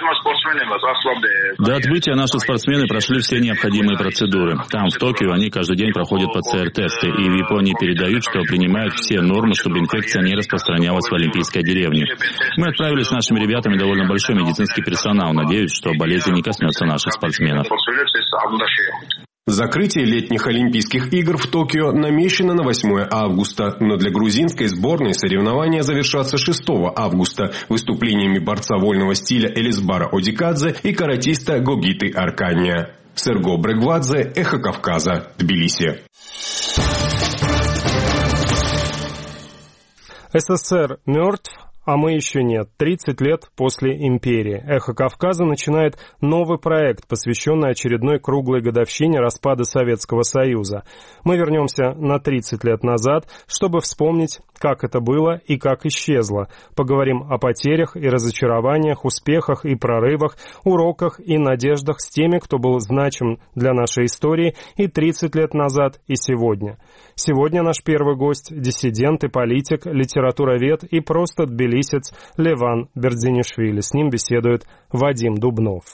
До отбытия наши спортсмены прошли все необходимые процедуры. Там, в Токио, они каждый день проходят ПЦР-тесты, и в Японии передают, что принимают все нормы, чтобы инфекция не распространялась в Олимпийской деревне. Мы отправили с нашими ребятами довольно большой медицинский персонал. Надеюсь, что болезнь не коснется наших спортсменов. Закрытие летних Олимпийских игр в Токио намечено на восьмое августа, но для грузинской сборной соревнования завершатся шестого августа выступлениями борца вольного стиля Элисбара Одикадзе и каратиста Гогиты Аркания. Серго Бригвадзе, Эхо Кавказа, Тбилиси. СССР мертв, А мы еще нет. тридцать лет после империи. «Эхо Кавказа» начинает новый проект, посвященный очередной круглой годовщине распада Советского Союза. Мы вернемся на тридцать лет назад, чтобы вспомнить, как это было и как исчезло. Поговорим о потерях и разочарованиях, успехах и прорывах, уроках и надеждах с теми, кто был значим для нашей истории и тридцать лет назад, и сегодня. Сегодня наш первый гость – диссидент и политик, литературовед и просто тбилисец Леван Бердзинишвили. С ним беседует Вадим Дубнов.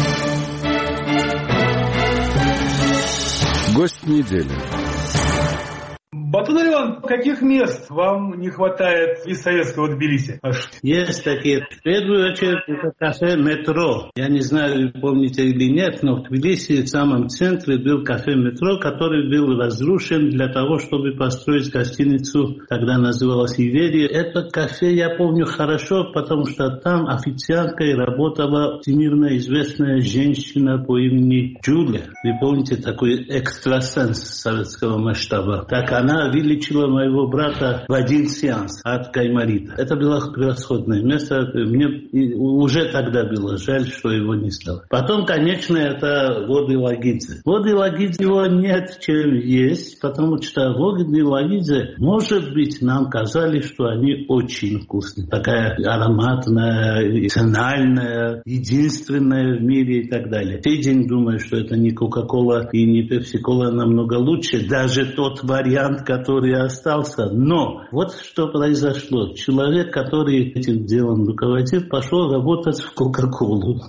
Гость недели. Батун Леван, каких мест вам не хватает из советского Тбилиси? Есть такие. В первую очередь, это кафе «Метро». Я не знаю, помните или нет, но в Тбилиси, в самом центре, был кафе «Метро», который был разрушен для того, чтобы построить гостиницу, тогда называлась «Иверия». Это кафе я помню хорошо, потому что там официанткой работала всемирно известная женщина по имени Джулия. Вы помните, такой экстрасенс советского масштаба. Так она вылечила моего брата в один сеанс от гайморита. Это было превосходное место. Мне уже тогда было жаль, что его не стало. Потом, конечно, это воды Лагидзе. Воды Лагидзе его нет, чем есть, потому что воды Лагидзе, может быть, нам казали, что они очень вкусные. Такая ароматная, национальная, единственная в мире и так далее. Все день думаю, что это не Кока-Кола и не Пепси-Кола намного лучше. Даже тот вариант, который остался. Но вот что произошло. Человек, который этим делом руководил, пошел работать в Кока-Колу.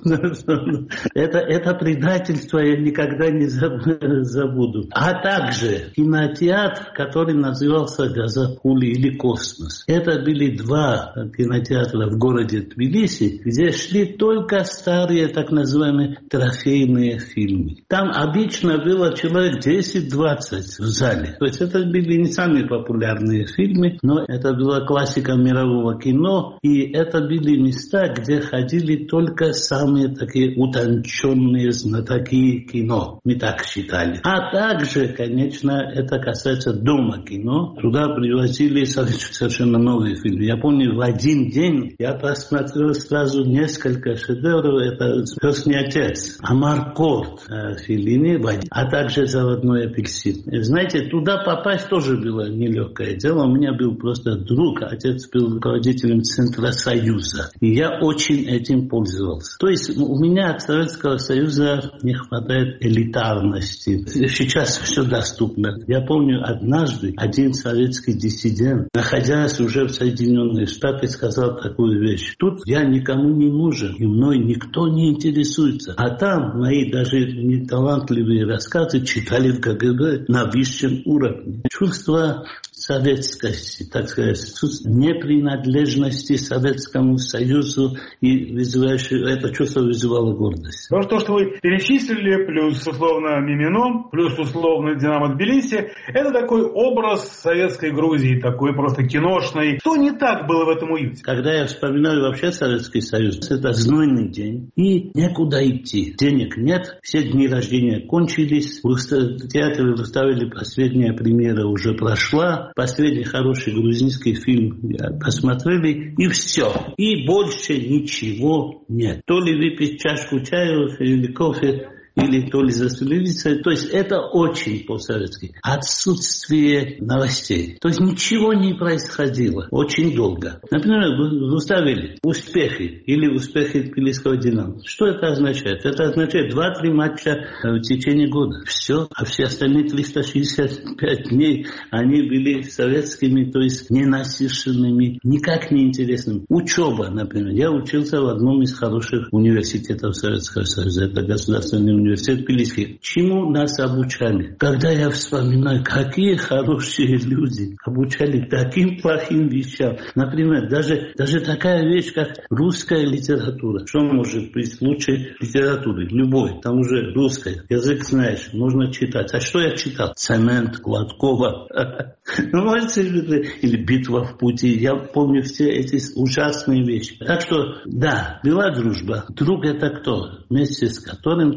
это, это предательство я никогда не забуду. А также кинотеатр, который назывался «Газопули» или «Космос». Это были два кинотеатра в городе Тбилиси, где шли только старые так называемые трофейные фильмы. Там обычно было человек десять-двадцать в зале. То есть это были не самые популярные фильмы, но это была классика мирового кино, и это были места, где ходили только самые такие утонченные знатоки кино. Мы так считали. А также, конечно, это касается дома кино. Туда привозили совершенно новые фильмы. Я помню, в один день я посмотрел сразу несколько шедевров. Это «Крестный отец», «Амаркорд» Феллини, а также «Заводной апельсин». Знаете, туда попасть тоже было нелегкое дело. У меня был просто друг, отец был руководителем Центра Союза. И я очень этим пользовался. То есть у меня от Советского Союза не хватает элитарности. Сейчас все доступно. Я помню, однажды один советский диссидент, находясь уже в Соединенных Штатах, сказал такую вещь. Тут я никому не нужен, и мной никто не интересуется. А там мои даже неталантливые рассказы читали в КГБ на высшем уровне. Чувство советскости, так сказать, непринадлежности Советскому Союзу, и вызывающее, это чувство вызывало гордость. То, то, что вы перечислили, плюс условно Мимино, плюс условно Динамо Тбилиси, это такой образ советской Грузии, такой просто киношный. Что не так было в этом уюте? Когда я вспоминаю вообще Советский Союз, это знойный день, и некуда идти. Денег нет, все дни рождения кончились, в театре выставили последняя премьера уже прошла, последний хороший грузинский фильм посмотрели, и все. И больше ничего нет. То ли выпить чашку чая или кофе, или то ли застрелиться. То есть это очень по-советски. Отсутствие новостей. То есть ничего не происходило очень долго. Например, выставили успехи или успехи Тбилисского Динамо. Что это означает? Это означает два-три матча в течение года. Все. А все остальные триста шестьдесят пять дней они были советскими, то есть ненасыщенными, никак не интересными. Учеба, например. Я учился в одном из хороших университетов Советского Союза. Это государственный университет. Университет Тбилиси. Чему нас обучали? Когда я вспоминаю, какие хорошие люди обучали таким плохим вещам. Например, даже, даже такая вещь, как русская литература. Что может быть лучше литературы? Любой. Там уже русская. Язык знаешь, нужно читать. А что я читал? Цемент, Гладкова. Ну, можете, или Битва в пути. Я помню все эти ужасные вещи. Так что, да, была дружба. Друг это кто? Вместе с которым ты читал.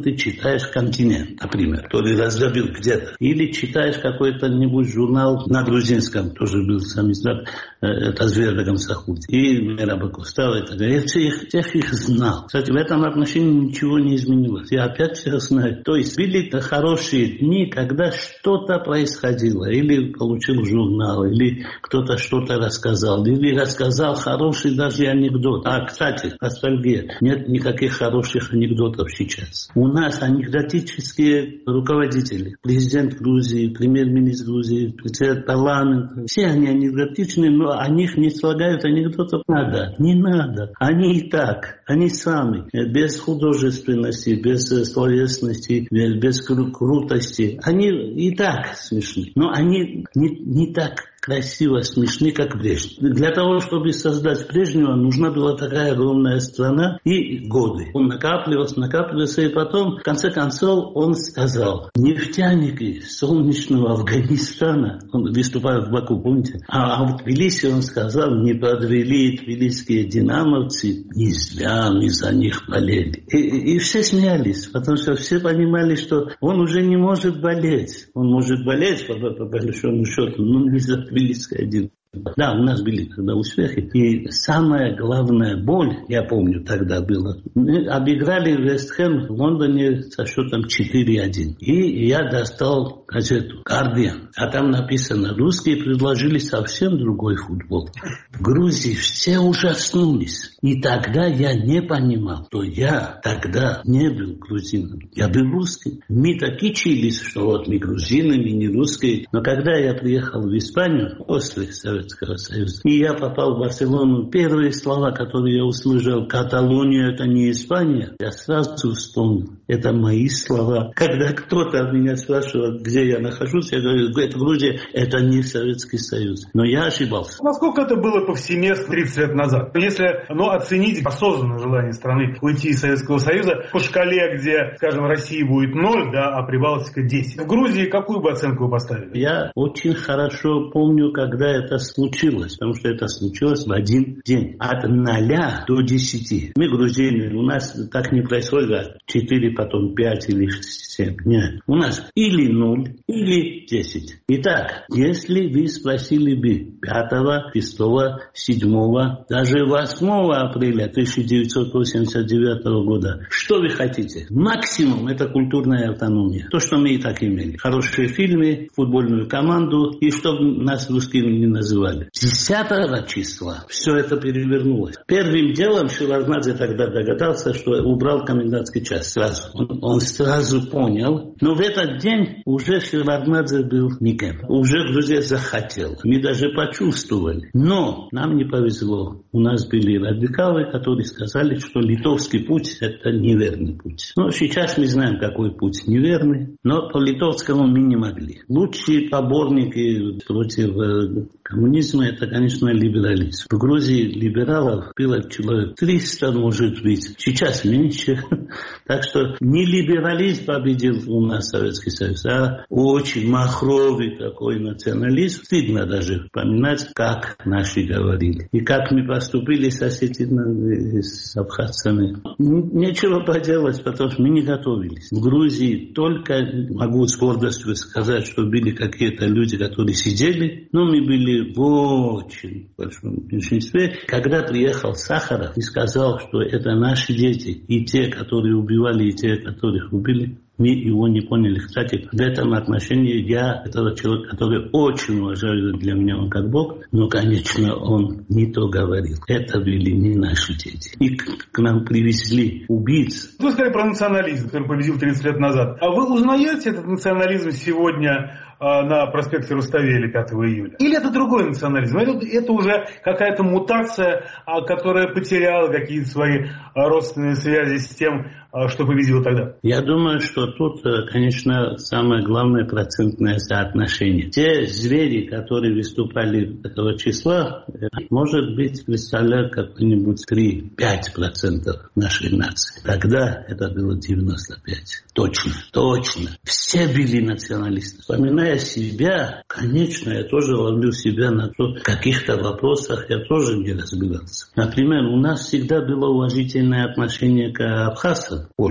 читаешь «Континент», например, который раздавил где-то. Или читаешь какой-то-нибудь журнал на грузинском, тоже был сам издат, это «Зверь Гамсахуд». И Мераба Кустава и так далее. Я всех, всех их знал. Кстати, в этом отношении ничего не изменилось. Я опять всех знаю. То есть были хорошие дни, когда что-то происходило. Или получил журнал, или кто-то что-то рассказал, или рассказал хороший даже анекдот. А, кстати, ностальгия. Нет никаких хороших анекдотов сейчас. У нас анекдотические руководители. Президент Грузии, премьер-министр Грузии, председатель парламента. Все они анекдотичные, но о них не слагают анекдотов. Надо, не надо. Они и так, они сами. Без художественности, без словесности, без кру- крутости. Они и так смешны. Но они не, не так красиво, смешны, как Брежнев. Для того, чтобы создать Брежнева, нужна была такая огромная страна и годы. Он накапливался, накапливался, и потом, в конце концов, он сказал: нефтяники солнечного Афганистана, он выступал в Баку, помните? А, а в Тбилиси он сказал: не подвели тбилисские динамовцы, не зря мы за них болели. И, и, и все смеялись, потому что все понимали, что он уже не может болеть. Он может болеть, по, по большому счету, но не за Тбилисский один. Да, у нас были тогда успехи. И самая главная боль, я помню, тогда было. Мы обыграли Вест Хэм в Лондоне со счетом четыре один. И я достал газету «Гардиан». А там написано: русские предложили совсем другой футбол. В Грузии все ужаснулись. И тогда я не понимал, что я тогда не был грузином. Я был русским. Мы так кичились, что вот мы грузины, мы не русские. Но когда я приехал в Испанию после Советского Союза, и я попал в Барселону, первые слова, которые я услышал: «Каталония — это не Испания», я сразу вспомнил. Это мои слова. Когда кто-то меня спрашивает, где я нахожусь, я говорю: это Грузия, это не Советский Союз. Но я ошибался. Насколько это было повсеместно тридцать лет назад? Если ну, оценить осознанное желание страны уйти из Советского Союза по шкале, где, скажем, России будет ноль, да, а Прибалтика десять. В Грузии какую бы оценку вы поставили? Я очень хорошо помню, когда это случилось, потому что это случилось в один день. От ноля до десяти. Мы, грузины, у нас так не происходит, четыре, потом пять или семь. Нет. У нас или ноль, или десять. Итак, если вы спросили бы пятого, шестого, седьмого, даже восьмого апреля тысяча девятьсот восемьдесят девятого года, что вы хотите? Максимум это культурная автономия. То, что мы и так имели. Хорошие фильмы, футбольную команду, и чтобы нас русскими не называли. десятого числа все это перевернулось. Первым делом Шеварднадзе тогда догадался, что убрал комендантский час сразу. Он, он сразу понял. Но в этот день уже Шеварднадзе был никем. Уже Грузия захотела. Мы даже почувствовали. Но нам не повезло. У нас были радикалы, которые сказали, что литовский путь — это неверный путь. Но сейчас мы знаем, какой путь неверный. Но по литовскому мы не могли. Лучшие поборники против коммунизма — это, конечно, либерализм. В Грузии либералов было человек триста, может быть. Сейчас меньше. Так что не либерализм победил у нас Советский Союз, а очень махровый такой национализм. Стыдно даже вспоминать, как наши говорили. И как мы поступили с осетинами, с абхазцами. Нечего поделать, потому что мы не готовились. В Грузии только могу с гордостью сказать, что были какие-то люди, которые сидели, но мы были в очень большом меньшинстве. Когда приехал Сахаров и сказал, что это наши дети, и те, которые убивали, и те, которых убили, мы его не поняли. Кстати, в этом отношении я этого человека, который очень уважаю, для меня он как Бог, но, конечно, он не то говорил. Это были не наши дети. И к, к нам привезли убийц. Вы сказали про национализм, который победил тридцать лет назад. А вы узнаете этот национализм сегодня на проспекте Руставели пятого июля? Или это другой национализм? Это, это уже какая-то мутация, которая потеряла какие-то свои родственные связи с тем, что победило тогда? Я думаю, что тут, конечно, самое главное процентное соотношение. Те звери, которые выступали этого числа, может быть, представляют какой-нибудь три-пять процентов нашей нации. Тогда это было девяносто пять. Точно, точно. Все были националисты. Вспоминая себя, конечно, я тоже ловлю себя на то, в каких-то вопросах я тоже не разбирался. Например, у нас всегда было уважительное отношение к абхазцам в Польше.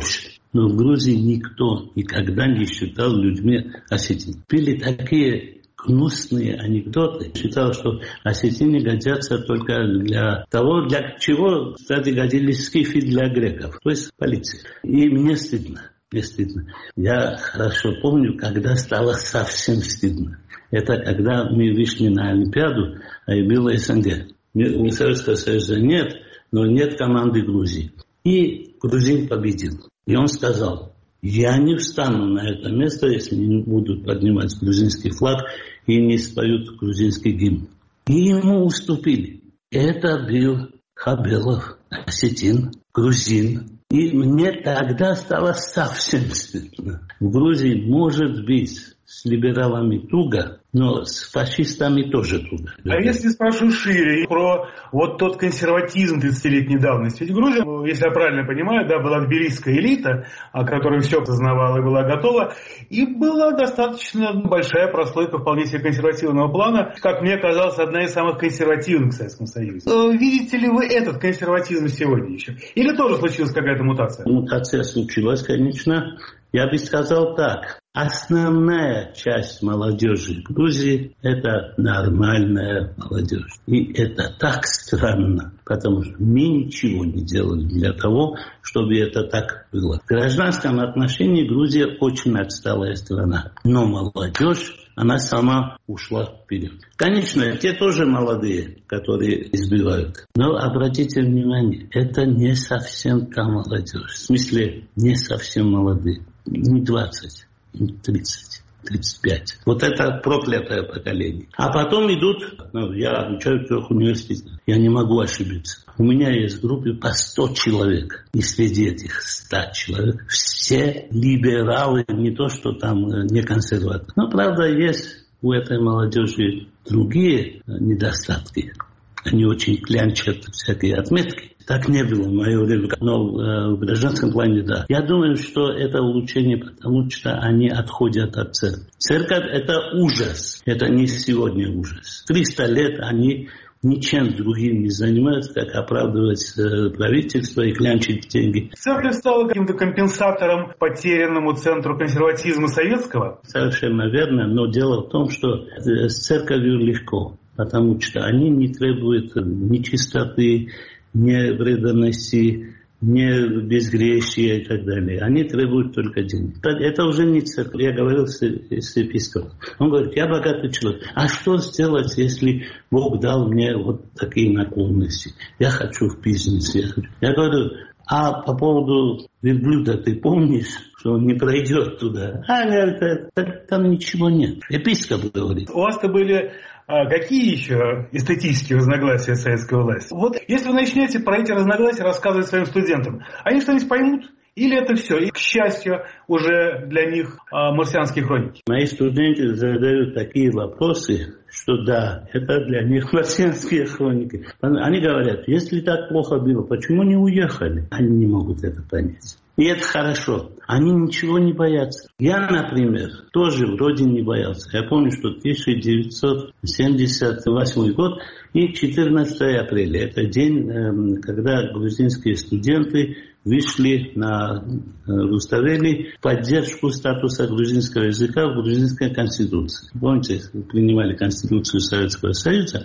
Но в Грузии никто никогда не считал людьми осетин. Были такие гнусные анекдоты. Считал, что осетины годятся только для того, для чего, кстати, годились скифы для греков, то есть полиции. И мне стыдно. Мне стыдно. Я хорошо помню, когда стало совсем стыдно. Это когда мы вышли на Олимпиаду, а и было СНГ. У Советского Союза нет, но нет команды Грузии. И грузин победил. И он сказал: я не встану на это место, если не будут поднимать грузинский флаг и не споют грузинский гимн. И ему уступили. Это был Хабелов, осетин, грузин. И мне тогда стало совсем стыдно. В Грузии может быть с либералами туго, но с фашистами тоже туго. А если спрошу шире про вот тот консерватизм тридцатилетней давности? Ведь Грузия, если я правильно понимаю, да, была тбилисская элита, которая все осознавала и была готова, и была достаточно большая прослойка вполне себе консервативного плана, как мне казалось, одна из самых консервативных в Советском Союзе. Видите ли вы этот консерватизм сегодня еще? Или тоже случилась какая-то мутация? Мутация случилась, конечно. Я бы сказал так. Основная часть молодежи в Грузии – это нормальная молодежь. И это так странно, потому что мы ничего не делали для того, чтобы это так было. В гражданском отношении Грузия очень отсталая страна. Но молодежь, она сама ушла вперед. Конечно, те тоже молодые, которые избивают. Но обратите внимание, это не совсем та молодежь. В смысле, не совсем молодые. Не двадцать. тридцать, тридцать пять. Вот это проклятое поколение. А потом идут, ну, я обучаю в трех университетах, я не могу ошибиться. У меня есть в группе по сто человек. И среди этих ста человек все либералы, не то что там не консерваторы. Но правда есть у этой молодежи другие недостатки. Они очень клянчат всякие отметки. Так не было в мое время, но э, в гражданском плане да. Я думаю, что это улучшение, потому что они отходят от церкви. Церковь – это ужас. Это не сегодня ужас. Триста лет они ничем другим не занимаются, как оправдывать э, правительство и клянчить деньги. Церковь стала каким-то компенсатором потерянному центру консерватизма советского? Совершенно верно, но дело в том, что э, с церковью легко, потому что они не требуют ни чистоты, не преданности, не безгрешия и так далее. Они требуют только денег. Это уже не церковь. Я говорил с, с епископом. Он говорит: я богатый человек. А что сделать, если Бог дал мне вот такие наклонности? Я хочу в бизнес. Я, хочу. я говорю: а по поводу верблюда ты помнишь, что он не пройдет туда? А, говорит, там ничего нет. Епископ говорит. У вас-то были... А какие еще эстетические разногласия советской власти? Вот если вы начнете про эти разногласия рассказывать своим студентам, они что-нибудь поймут? Или это все? И, к счастью, уже для них а, марсианские хроники? Мои студенты задают такие вопросы, что да, это для них марсианские хроники. Они говорят: если так плохо было, почему не уехали? Они не могут это понять. И это хорошо. Они ничего не боятся. Я, например, тоже вроде не боялся. Я помню, что тысяча девятьсот семьдесят восьмой год и четырнадцатого апреля. Это день, когда грузинские студенты вышли на Руставели в поддержку статуса грузинского языка в грузинской конституции. Помните, принимали Конституцию Советского Союза,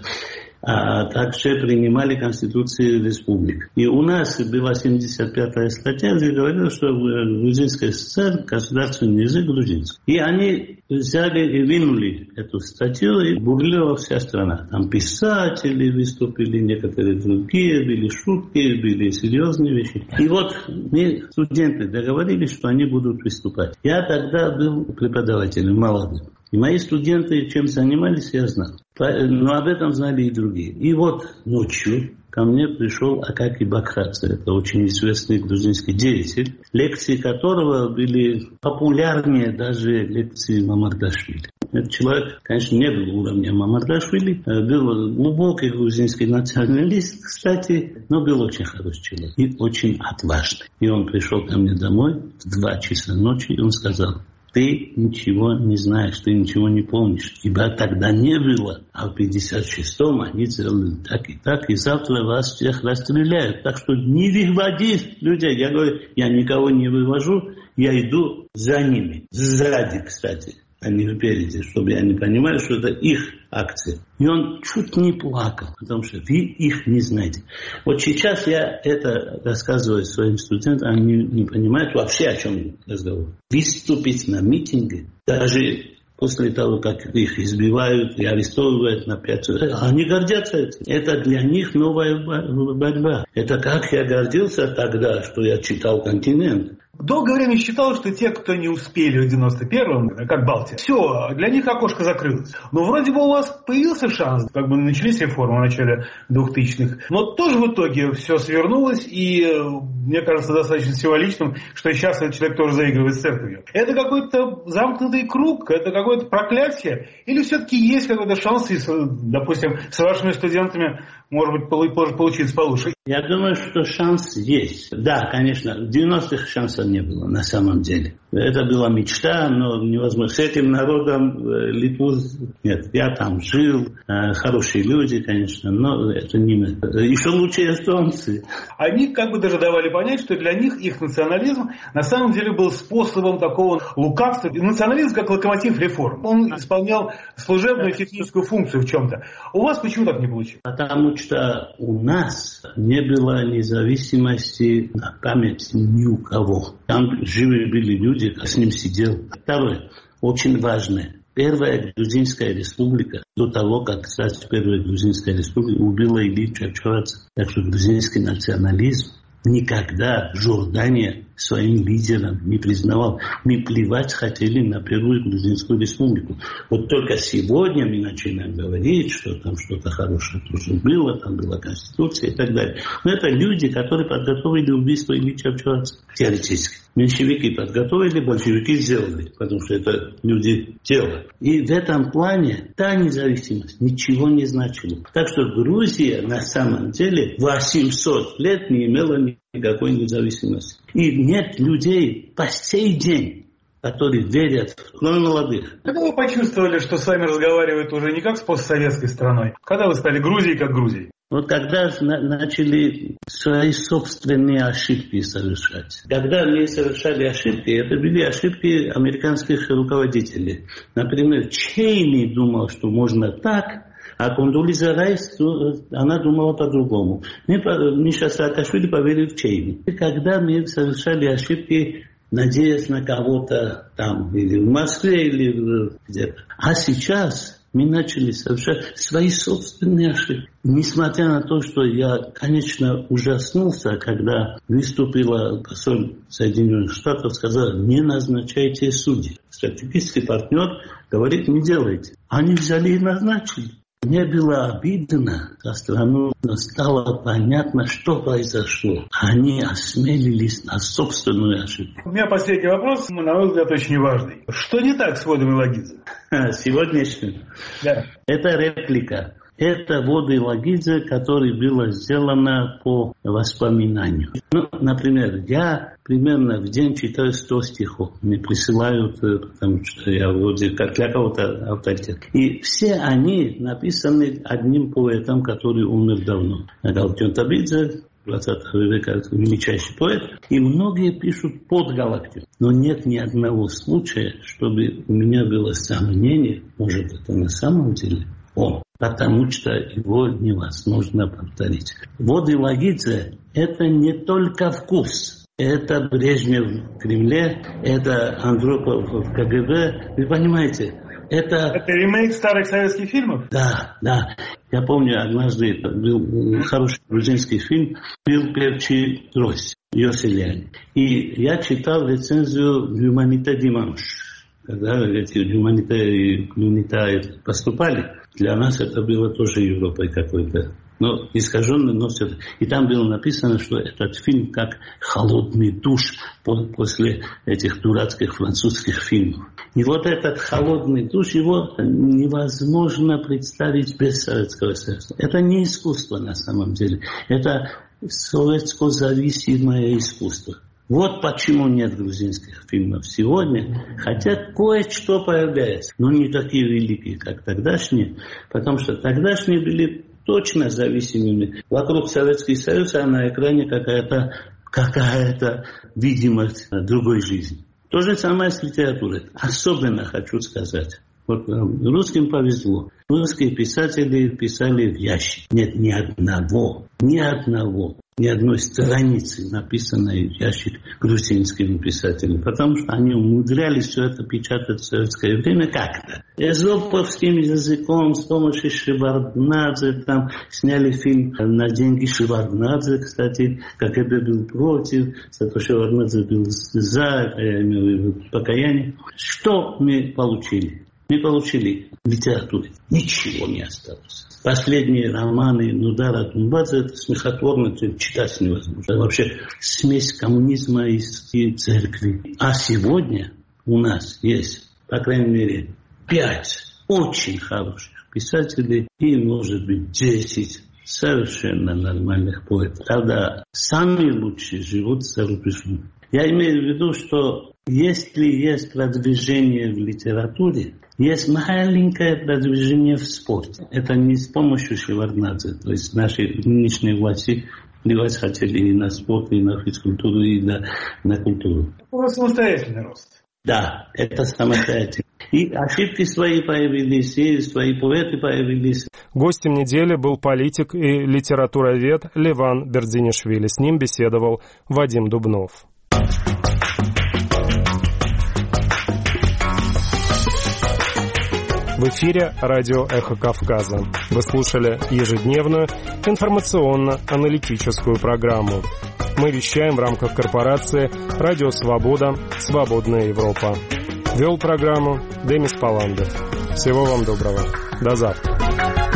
а также принимали Конституцию республик. И у нас была семьдесят пятая статья, где говорила, что в Грузинской ССР государственный язык грузинский. И они взяли и винули эту статью, и бурлила вся страна. Там писатели выступили, некоторые другие, были шутки, были серьезные вещи. И вот мы, студенты, договорились, что они будут выступать. Я тогда был преподавателем молодым. И мои студенты чем занимались, я знал. Но об этом знали и другие. И вот ночью ко мне пришел Акаки Бакхадзе. Это очень известный грузинский деятель, лекции которого были популярнее даже лекции Мамардашвили. Этот человек, конечно, не был уровня Мамардашвили, был глубокий грузинский националист, кстати, но был очень хороший человек и очень отважный. И он пришел ко мне домой в два часа ночи, и он сказал: ты ничего не знаешь, ты ничего не помнишь. Тебя тогда не было, а в пятьдесят шестом они сделали так и так, и завтра вас всех расстреляют. Так что не выводи людей. Я говорю, я никого не вывожу, я иду за ними. Сзади, кстати, а не впереди, чтобы они понимали, что это их акция. И он чуть не плакал, потому что вы их не знаете. Вот сейчас я это рассказываю своим студентам, они не понимают вообще, о чем разговор. Выступить на митинге, даже после того, как их избивают и арестовывают на пять лет, они гордятся этим. Это для них новая борьба. Это как я гордился тогда, что я читал «Континент». Долгое время считалось, что те, кто не успели в девяносто первом, как Балтия, все, для них окошко закрылось. Но вроде бы у вас появился шанс, как бы начались реформы в начале двухтысячных. Но тоже в итоге все свернулось, и мне кажется достаточно символичным, что сейчас этот человек тоже заигрывает с церковью. Это какой-то замкнутый круг, это какое-то проклятие, или все-таки есть какой-то шанс, и, допустим, с вашими студентами, может быть, получится получше? Я думаю, что шанс есть. Да, конечно, в девяностых шансов не было на самом деле. Это была мечта, но невозможно. С этим народом Литву нет. Я там жил, хорошие люди, конечно, но это не мы. Еще лучше эстонцы. Они как бы даже давали понять, что для них их национализм на самом деле был способом такого лукавства. Национализм как локомотив реформ. Он исполнял служебную техническую функцию в чем-то. У вас почему так не получилось? Потому что у нас не было независимости на память ни у кого. Там живые были люди, я с ним сидел. Второе, очень важное. Первая Грузинская республика, до того, как стать первой Грузинской республикой, убила Илью Чавчавадзе. Так что грузинский национализм никогда Жордания своим лидером не признавал. Мы плевать хотели на Первую Грузинскую республику. Вот только сегодня мы начинаем говорить, что там что-то хорошее тоже было, там была конституция и так далее. Но это люди, которые подготовили убийство Ильи Чавчавадзе. Теоретически. Меньшевики подготовили, большевики сделали, потому что это люди тела. И в этом плане та независимость ничего не значила. Так что Грузия на самом деле восемьсот лет не имела никакой независимости. И нет людей по сей день, которые верят, кроме молодых. Когда вы почувствовали, что с вами разговаривают уже не как с постсоветской страной? Когда вы стали Грузией как Грузией? Вот когда на- начали свои собственные ошибки совершать. Когда мы совершали ошибки, это были ошибки американских руководителей. Например, Чейни думал, что можно так, а Кондолиза Райс, она думала по-другому. Миша Саакашвили поверил в Чейни. И когда мы совершали ошибки, надеясь на кого-то там, или в Москве, или где-то. А сейчас мы начали совершать свои собственные ошибки. Несмотря на то, что я, конечно, ужаснулся, когда выступила посол Соединенных Штатов, сказала, не назначайте судей. Стратегический партнер говорит, не делайте. Они взяли и назначили. Мне было обидно за страну, но стало понятно, что произошло. Они осмелились на собственную ошибку. У меня последний вопрос, на мой взгляд, очень важный. Что не так с водами Лагидзе? Сегодняшним? Да. Это реплика. Это воды Лагидзе, которое было сделано по воспоминанию. Ну, например, я примерно в день читаю сто стихов. Мне присылают, потому что я вроде как для кого-то авторитет. И все они написаны одним поэтом, который умер давно. Галактион Табидзе, двадцатого века, величайший поэт. И многие пишут под Галактион. Но нет ни одного случая, чтобы у меня было сомнение, может, это на самом деле он. Потому что его невозможно повторить. Воды Лагидзе – это не только вкус. Это Брежнев в Кремле, это Андропов в КГБ. Вы понимаете, это... Это ремейк старых советских фильмов? Да, да. Я помню, однажды это был хороший грузинский фильм «Пил перчи дрось» Йоселяни. И я читал рецензию «L'Humanité Dimanche». Когда эти гуманитарии и гуманитарии поступали, для нас это было тоже Европой какой-то. Но искаженно носят. И там было написано, что этот фильм как холодный душ после этих дурацких французских фильмов. И вот этот холодный душ, его невозможно представить без Советского Союза. Это не искусство на самом деле. Это советско-зависимое искусство. Вот почему нет грузинских фильмов сегодня, хотя кое-что появляется, но не такие великие, как тогдашние, потому что тогдашние были точно зависимыми. Вокруг Советский Союз, а на экране какая-то, какая-то видимость другой жизни. То же самое с литературой. Особенно хочу сказать. Вот русским повезло. Русские писатели писали в ящик. Нет ни одного, ни одного, ни одной страницы, написанной в ящик грузинскими писателями. Потому что они умудрялись все это печатать в советское время как-то. Эзоповским языком, с помощью Шеварднадзе, там сняли фильм на деньги Шеварднадзе, кстати, как это был против, зато Шеварднадзе был за, я имею в виду покаяние. Что мы получили? Мы получили литературу. Ничего не осталось. Последние романы Нудара Тумбадзе, это смехотворно, читать невозможно. Вообще смесь коммунизма и церкви. А сегодня у нас есть, по крайней мере, пять очень хороших писателей и, может быть, десять совершенно нормальных поэтов. Правда, самые лучшие живут за рубежом. Я имею в виду, что если есть продвижение в литературе, есть маленькое продвижение в спорте. Это не с помощью Шеварднадзе. То есть наши нынешние власти плевать хотели и на спорт, и на физкультуру, и на, на культуру. Это самостоятельный рост. Да, это самостоятельно. И ошибки свои появились, и свои поэты появились. Гостем недели был политик и литературовед Леван Бердзинишвили. С ним беседовал Вадим Дубнов. В эфире радио «Эхо Кавказа». Вы слушали ежедневную информационно-аналитическую программу. Мы вещаем в рамках корпорации «Радио Свобода. Свободная Европа». Вел программу Демис Паландов. Всего вам доброго. До завтра.